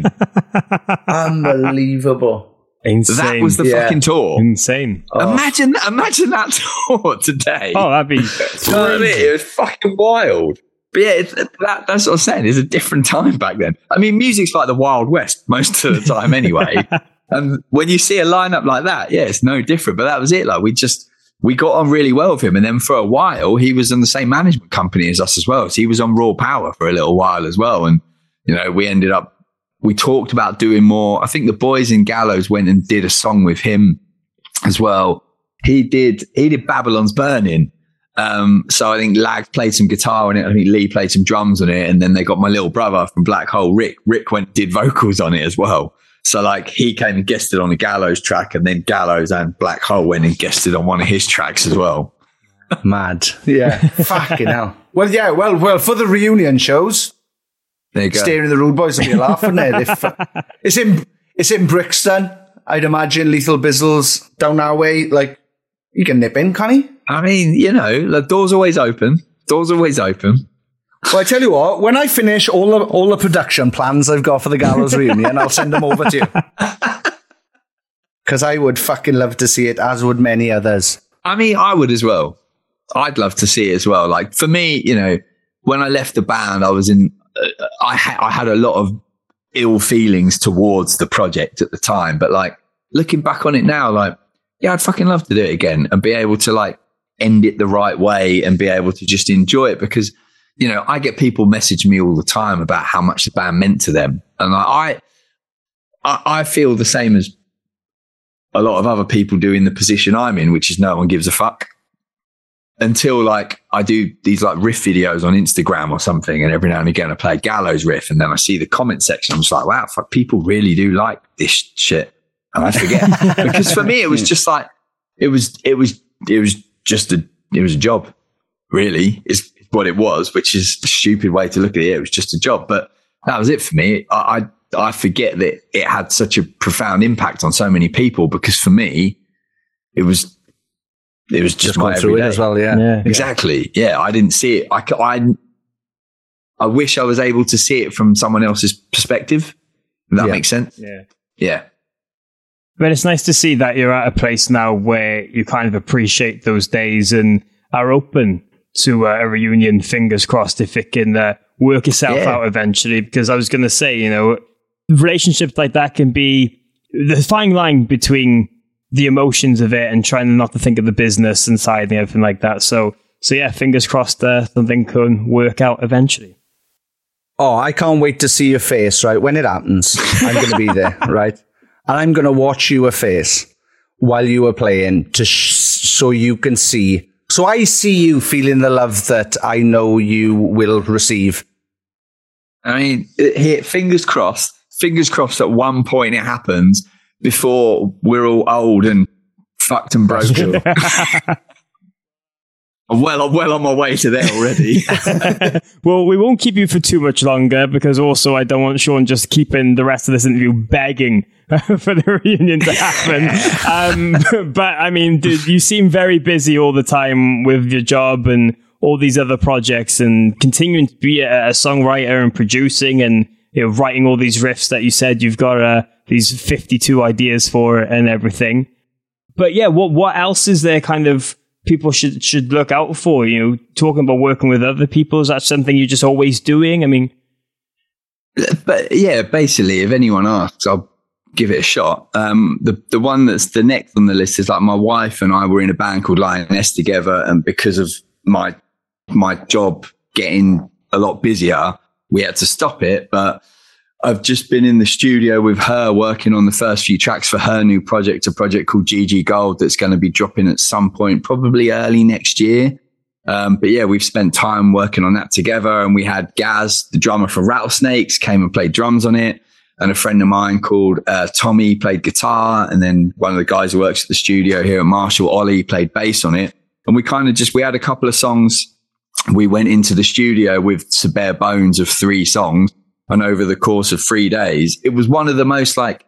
Unbelievable. Insane. That was the fucking tour. Insane. Oh. Imagine that tour today. Oh, that'd be it was fucking wild. But yeah, that's what I'm saying. It's a different time back then. I mean, music's like the Wild West most of the time anyway. And when you see a lineup like that, yeah, it's no different. But that was it. Like we got on really well with him. And then for a while, he was in the same management company as us as well. So he was on Raw Power for a little while as well. And, you know, we talked about doing more. I think the boys in Gallows went and did a song with him as well. He did Babylon's Burning. So I think Lag played some guitar on it. I think Lee played some drums on it. And then they got my little brother from Black Hole, Rick. Rick went and did vocals on it as well. So like he came and guested on the Gallows track, and then Gallows and Black Hole went and guested on one of his tracks as well. Mad. Yeah. Fucking hell. Well, yeah. Well, for the reunion shows, there you go. Staring at the Rude Boys will be a laugh, isn't it? It's in Brixton. I'd imagine Lethal Bizzle's down our way. Like, you can nip in, can't he? I mean, you know, the door's always open. Door's always open. Well, I tell you what, when I finish all the production plans I've got for the Gallows reunion, I'll send them over to you. Because I would fucking love to see it, as would many others. I mean, I would as well. I'd love to see it as well. Like, for me, you know, when I left the band, I was in... I had a lot of ill feelings towards the project at the time, but like looking back on it now, like, yeah, I'd fucking love to do it again and be able to like end it the right way and be able to just enjoy it, because, you know, I get people message me all the time about how much the band meant to them. And I feel the same as a lot of other people do in the position I'm in, which is no one gives a fuck. Until like I do these like riff videos on Instagram or something, and every now and again I play a Gallows riff, and then I see the comment section. I'm just like, wow, fuck, people really do like this shit, and I forget. Because for me, it was just like it was a job, really, is what it was, which is a stupid way to look at it. It was just a job, but that was it for me. I forget that it had such a profound impact on so many people, because for me, it was just my through it everyday. as well. Yeah. Exactly. Yeah. I didn't see it. I wish I was able to see it from someone else's perspective. If that makes sense. Yeah. Yeah. But it's nice to see that you're at a place now where you kind of appreciate those days and are open to a reunion. Fingers crossed if it can work itself out eventually. Because I was going to say, you know, relationships like that can be the fine line between the emotions of it and trying not to think of the business inside and everything like that. So yeah, fingers crossed something can work out eventually. Oh, I can't wait to see your face, right? When it happens, I'm going to be there, right? And I'm going to watch your face while you are playing so you can see. So I see you feeling the love that I know you will receive. I mean, here, fingers crossed at one point it happens before we're all old and fucked and broken. I'm well on my way to there already. Well, we won't keep you for too much longer because also I don't want Sean just keeping the rest of this interview begging for the reunion to happen. But I mean, dude, you seem very busy all the time with your job and all these other projects and continuing to be a songwriter and producing and, you know, writing all these riffs that you said you've got these 52 ideas for and everything. But yeah, what else is there kind of people should look out for? You know, talking about working with other people, is that something you're just always doing? I mean, but yeah, basically, if anyone asks, I'll give it a shot. The one that's the next on the list is like my wife and I were in a band called Lioness together, and because of my job getting a lot busier, we had to stop it. But I've just been in the studio with her working on the first few tracks for her new project, a project called GG Gold that's going to be dropping at some point, probably early next year. But yeah, we've spent time working on that together, and we had Gaz, the drummer for Rattlesnakes, came and played drums on it. And a friend of mine called Tommy played guitar. And then one of the guys who works at the studio here at Marshall, Ollie, played bass on it. And we kind of we had a couple of songs. We went into the studio with some bare bones of 3 songs. And over the course of 3 days, it was one of the most like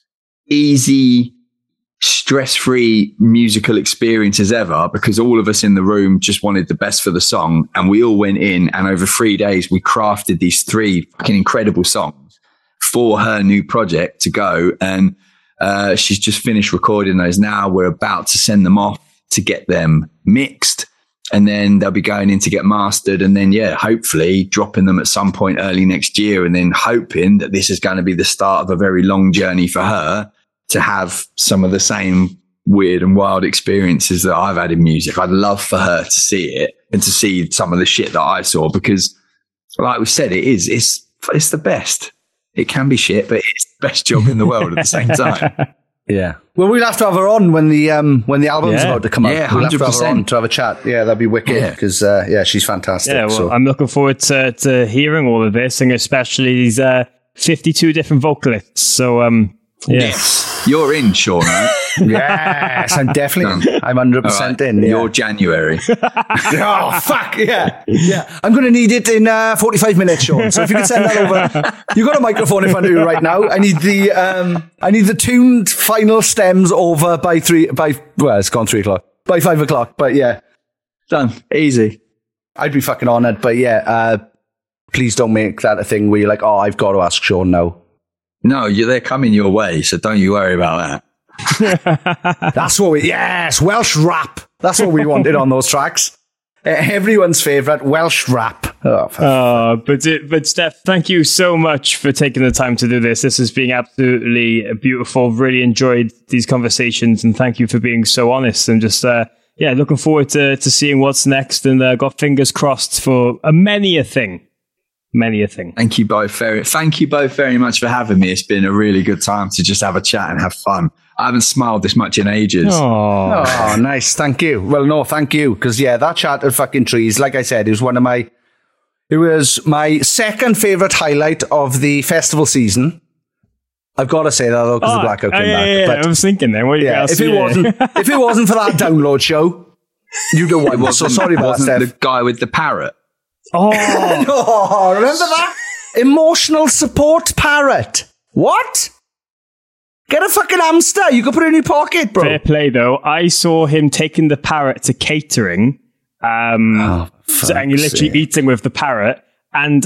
easy, stress-free musical experiences ever, because all of us in the room just wanted the best for the song. And we all went in, and over 3 days, we crafted these 3 fucking incredible songs for her new project to go. And she's just finished recording those now. We're about to send them off to get them mixed. And then they'll be going in to get mastered. And then, yeah, hopefully dropping them at some point early next year. And then hoping that this is going to be the start of a very long journey for her to have some of the same weird and wild experiences that I've had in music. I'd love for her to see it and to see some of the shit that I saw, because like we said, it's the best. It can be shit, but it's the best job in the world at the same time. Yeah. Well, we'll have to have her on when the album's about to come out. Yeah, we'll 100%. have to have her on to have a chat. Yeah, that'd be wicked, because she's fantastic. Yeah, well, so. I'm looking forward to hearing all of this, and especially these 52 different vocalists. So, Yes, you're in, Sean, right? Yes, I'm definitely in. I'm 100% right. in. Yeah. You're January. Oh, fuck, yeah. I'm going to need it in 45 minutes, Sean. So if you could send that over. You've got a microphone in front of you right now. I need the tuned final stems over it's gone 3 o'clock. By 5 o'clock, but yeah. Done. Easy. I'd be fucking honoured, but yeah, please don't make that a thing where you're like, oh, I've got to ask Sean now. No, they're coming your way, so don't you worry about that. That's what yes, Welsh rap. That's what we wanted on those tracks. Everyone's favourite Welsh rap. But Steph, thank you so much for taking the time to do this. This has been absolutely beautiful. Really enjoyed these conversations, and thank you for being so honest and just looking forward to seeing what's next, and got fingers crossed for many a thing. Thank you both very much for having me. It's been a really good time to just have a chat and have fun. I haven't smiled this much in ages. Oh, nice. Thank you. Well, no, thank you. Because, that chat at fucking Trees, like I said, it was my second favourite highlight of the festival season. I've got to say that, though, because the Blackout came back. Yeah, but I was thinking then. If it wasn't for that download show, you'd have won. So sorry about that, Steph. The guy with the parrot. Oh, no, remember that? Emotional support parrot. What? Get a fucking hamster. You can put it in your pocket, bro. Fair play, though. I saw him taking the parrot to catering. And you're literally eating with the parrot. And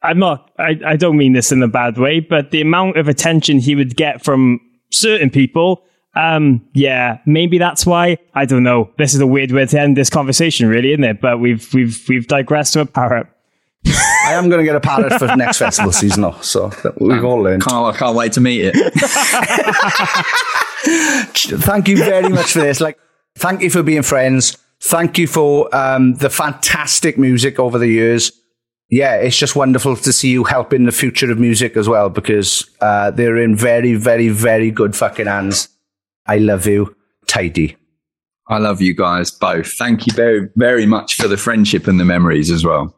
I don't mean this in a bad way, but the amount of attention he would get from certain people, maybe that's why. I don't know. This is a weird way to end this conversation, really, isn't it? But we've digressed to a parrot. I am going to get a parrot for next festival season, though, so we've all learned. I can't wait to meet it. Thank you very much for this. Thank you for being friends. Thank you for the fantastic music over the years. Yeah, it's just wonderful to see you helping the future of music as well, because they're in very, very, very good fucking hands. I love you. Tidy. I love you guys both. Thank you very, very much for the friendship and the memories as well.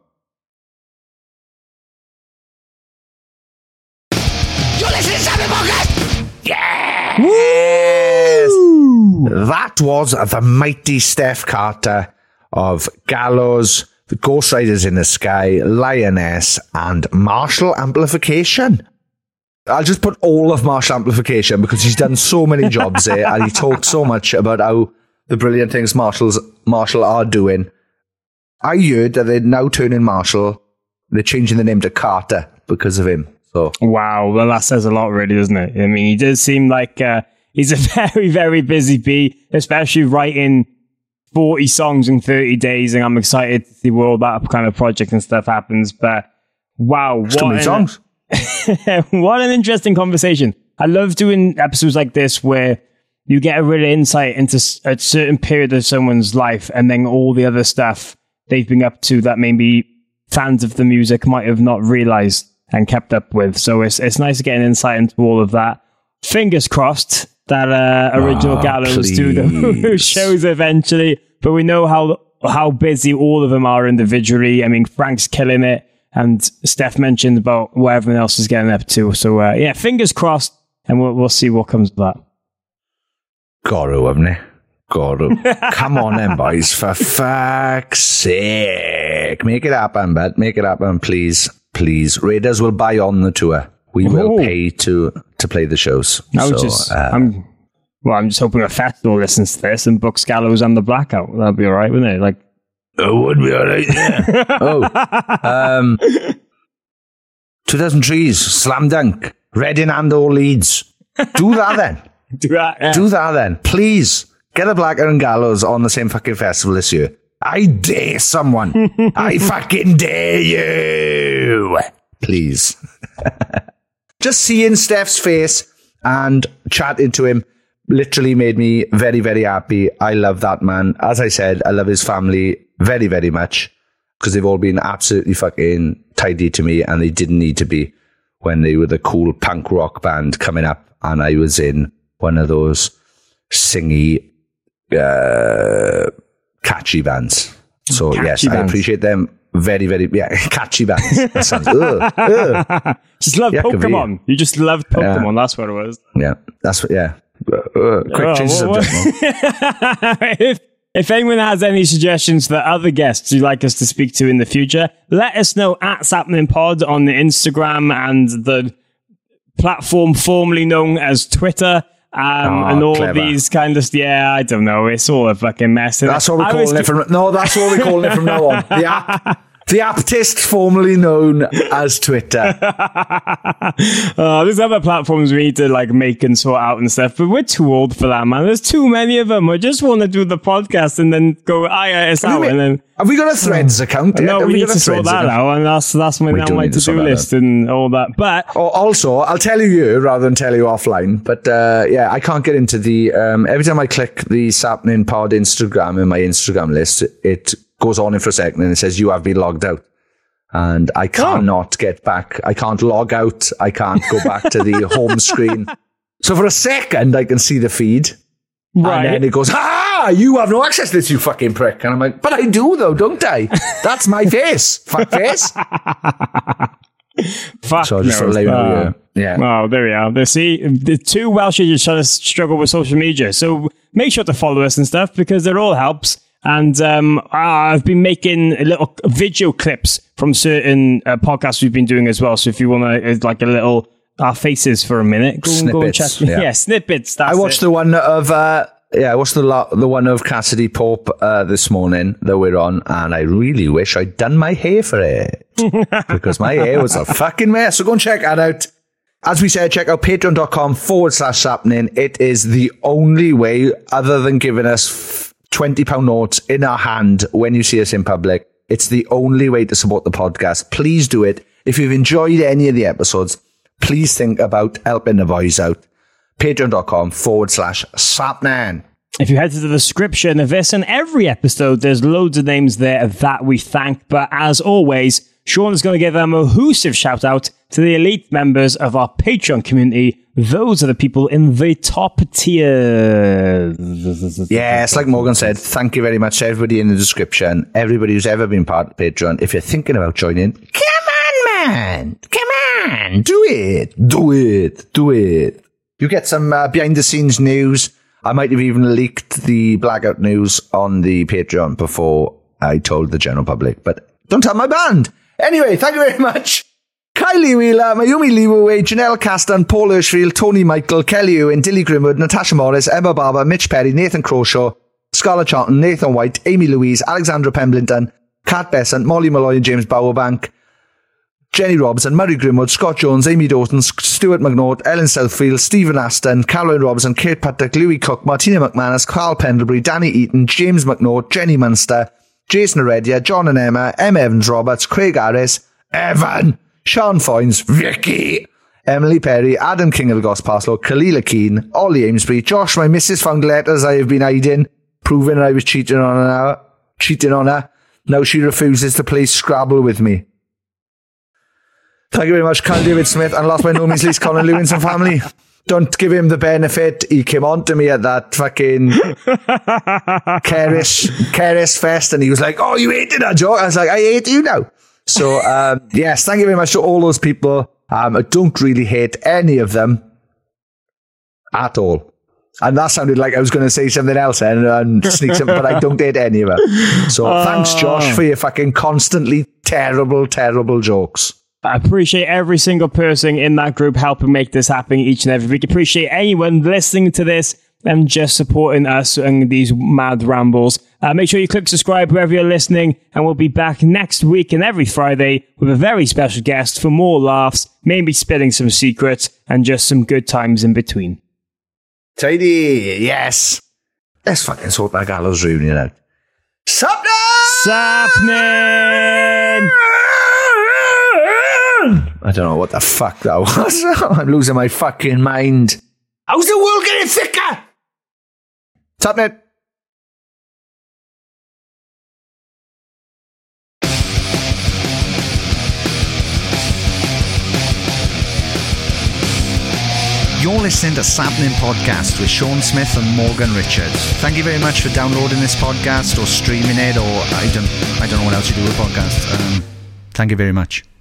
You're listening to Sappenin Podcast! Yes! That was the mighty Steph Carter of Gallows, the Ghost Riders in the Sky, Lioness, and Marshall Amplification. I'll just put all of Marshall Amplification because he's done so many jobs there and he talked so much about how the brilliant things Marshall are doing. I heard that they're now turning Marshall, they're changing the name to Carter because of him. So wow, well that says a lot really, doesn't it? I mean, he does seem like he's a very, very busy bee, especially writing 40 songs in 30 days, and I'm excited to see where all that kind of project and stuff happens. But wow, what songs? What an interesting conversation. I love doing episodes like this where you get a real insight into a certain period of someone's life and then all the other stuff they've been up to that maybe fans of the music might have not realized and kept up with. So it's nice to get an insight into all of that. Fingers crossed that original Gallows do the shows eventually, but we know how busy all of them are individually. I mean, Frank's killing it, and Steph mentioned about what everyone else is getting up to. So yeah, fingers crossed, and we'll see what comes of that. Goro, haven't they? Goro. Come on then, boys, for fuck's sake. Make it happen, bud. Make it happen, please. Please. Raiders will buy on the tour. We will pay to play the shows. I'm just hoping a festival listens to this and books Gallows and the Blackout. That'd be all right, wouldn't it? Like, it would be all right, yeah. 2000 Trees, Slam Dunk, Reading and all Leeds. Do that then. Do that then. Please, get a Blacker and Gallows on the same fucking festival this year. I dare someone. I fucking dare you. Please. Just seeing Steph's face and chatting to him literally made me very, very happy. I love that man. As I said, I love his family very, very much because they've all been absolutely fucking tidy to me, and they didn't need to be when they were the cool punk rock band coming up and I was in one of those singy, catchy bands. So catchy bands. I appreciate them. Very, very, catchy bands. That sounds, just love Pokemon. You just loved Pokemon. That's what it was. Yeah, that's what. Yeah. Quick change of subject. If anyone has any suggestions for other guests you'd like us to speak to in the future, let us know at Sappenin Pod on the Instagram and the platform formerly known as Twitter. And all clever. These kind of, I don't know. It's all a fucking mess. That's what we're calling it from. No, that's what we're calling it from now on. The Aptist, formerly known as Twitter. There's other platforms we need to make and sort out and stuff, but we're too old for that, man. There's too many of them. I just want to do the podcast and then go it's out. And then have we got a Threads account? No, we need to sort that out, and that's my to-do list and all that. But also, I'll tell you rather than tell you offline. But I can't get into the. Every time I click the Sappenin Pod Instagram in my Instagram list, it goes on in for a second and it says you have been logged out, and I cannot get back. I can't log out. I can't go back to the home screen. So for a second I can see the feed, right? And then it goes, you have no access to this, you fucking prick. And I'm like, but I do though, don't I? That's my face. Fuck face. Fuck so I just yeah. Oh, there we are. See, the two Welshers trying to struggle with social media. So make sure to follow us and stuff because it all helps. And I've been making little video clips from certain podcasts we've been doing as well. So if you want to, a little our faces for a minute, go and check. Yeah, snippets. I watched the one of I watched the one of Cassidy Pope this morning that we're on, and I really wish I'd done my hair for it because my hair was a fucking mess. So go and check that out. As we said, check out patreon.com/Sappenin. It is the only way, other than giving us £20 notes in our hand when you see us in public, It's the only way to support the podcast. Please do it. If you've enjoyed any of the episodes, please think about helping the boys out. Patreon.com/Sapnan. If you head to the description of this and every episode, there's loads of names there that we thank. But as always, Sean is going to give a massive shout out to the elite members of our Patreon community. Those are the people in the top tier. Yes, like Morgan said, thank you very much to everybody in the description. Everybody who's ever been part of Patreon. If you're thinking about joining, come on, man. Come on. Do it. You get some behind the scenes news. I might have even leaked the blackout news on the Patreon before I told the general public, but don't tell my band. Anyway, thank you very much. Kylie Wheeler, Mayumi Leeway, Janelle Caston, Paul Hirschfield, Tony Michael, Kelly Owen, Dilly Grimwood, Natasha Morris, Emma Barber, Mitch Perry, Nathan Croshaw, Scarlett Charlton, Nathan White, Amy Louise, Alexandra Pemberton, Kat Besant, Molly Malloy and James Bowerbank, Jenny Robson, Murray Grimwood, Scott Jones, Amy Doughton, Stuart McNaught, Ellen Southfield, Stephen Aston, Caroline Robinson, Kate Patrick, Louis Cook, Martina McManus, Carl Pendlebury, Danny Eaton, James McNaught, Jenny Munster, Jason Heredia, John and Emma, M. Evans Roberts, Craig Harris, Evan, Sean Foynes, Vicky, Emily Perry, Adam King of the Gospaslow, Kalila Keane, Ollie Amesbury, Josh, my missus found letters I have been hiding, proving I was cheating on her. Now she refuses to play Scrabble with me. Thank you very much, Carl David Smith, and last but no means least, Colin Lewins and family. Don't give him the benefit. He came on to me at that fucking Keris Fest, and he was like, "Oh, you hated that joke." I was like, "I hate you now." So, yes, thank you very much to all those people. I don't really hate any of them at all. And that sounded like I was going to say something else and sneak something, but I don't hate any of them. So, thanks, Josh, for your fucking constantly terrible, terrible jokes. I appreciate every single person in that group helping make this happen each and every week. Appreciate anyone listening to this and just supporting us and these mad rambles. Make sure you click subscribe wherever you're listening, and we'll be back next week and every Friday with a very special guest for more laughs, maybe spilling some secrets, and just some good times in between. Tidy, yes. Let's fucking sort that gallows reunion out. Sapnin! I don't know what the fuck that was. I'm losing my fucking mind. How's the world getting thicker? Sapnin! You're listening to Sapnin Podcast with Sean Smith and Morgan Richards. Thank you very much for downloading this podcast or streaming it, or I don't know what else you do with podcasts. Thank you very much.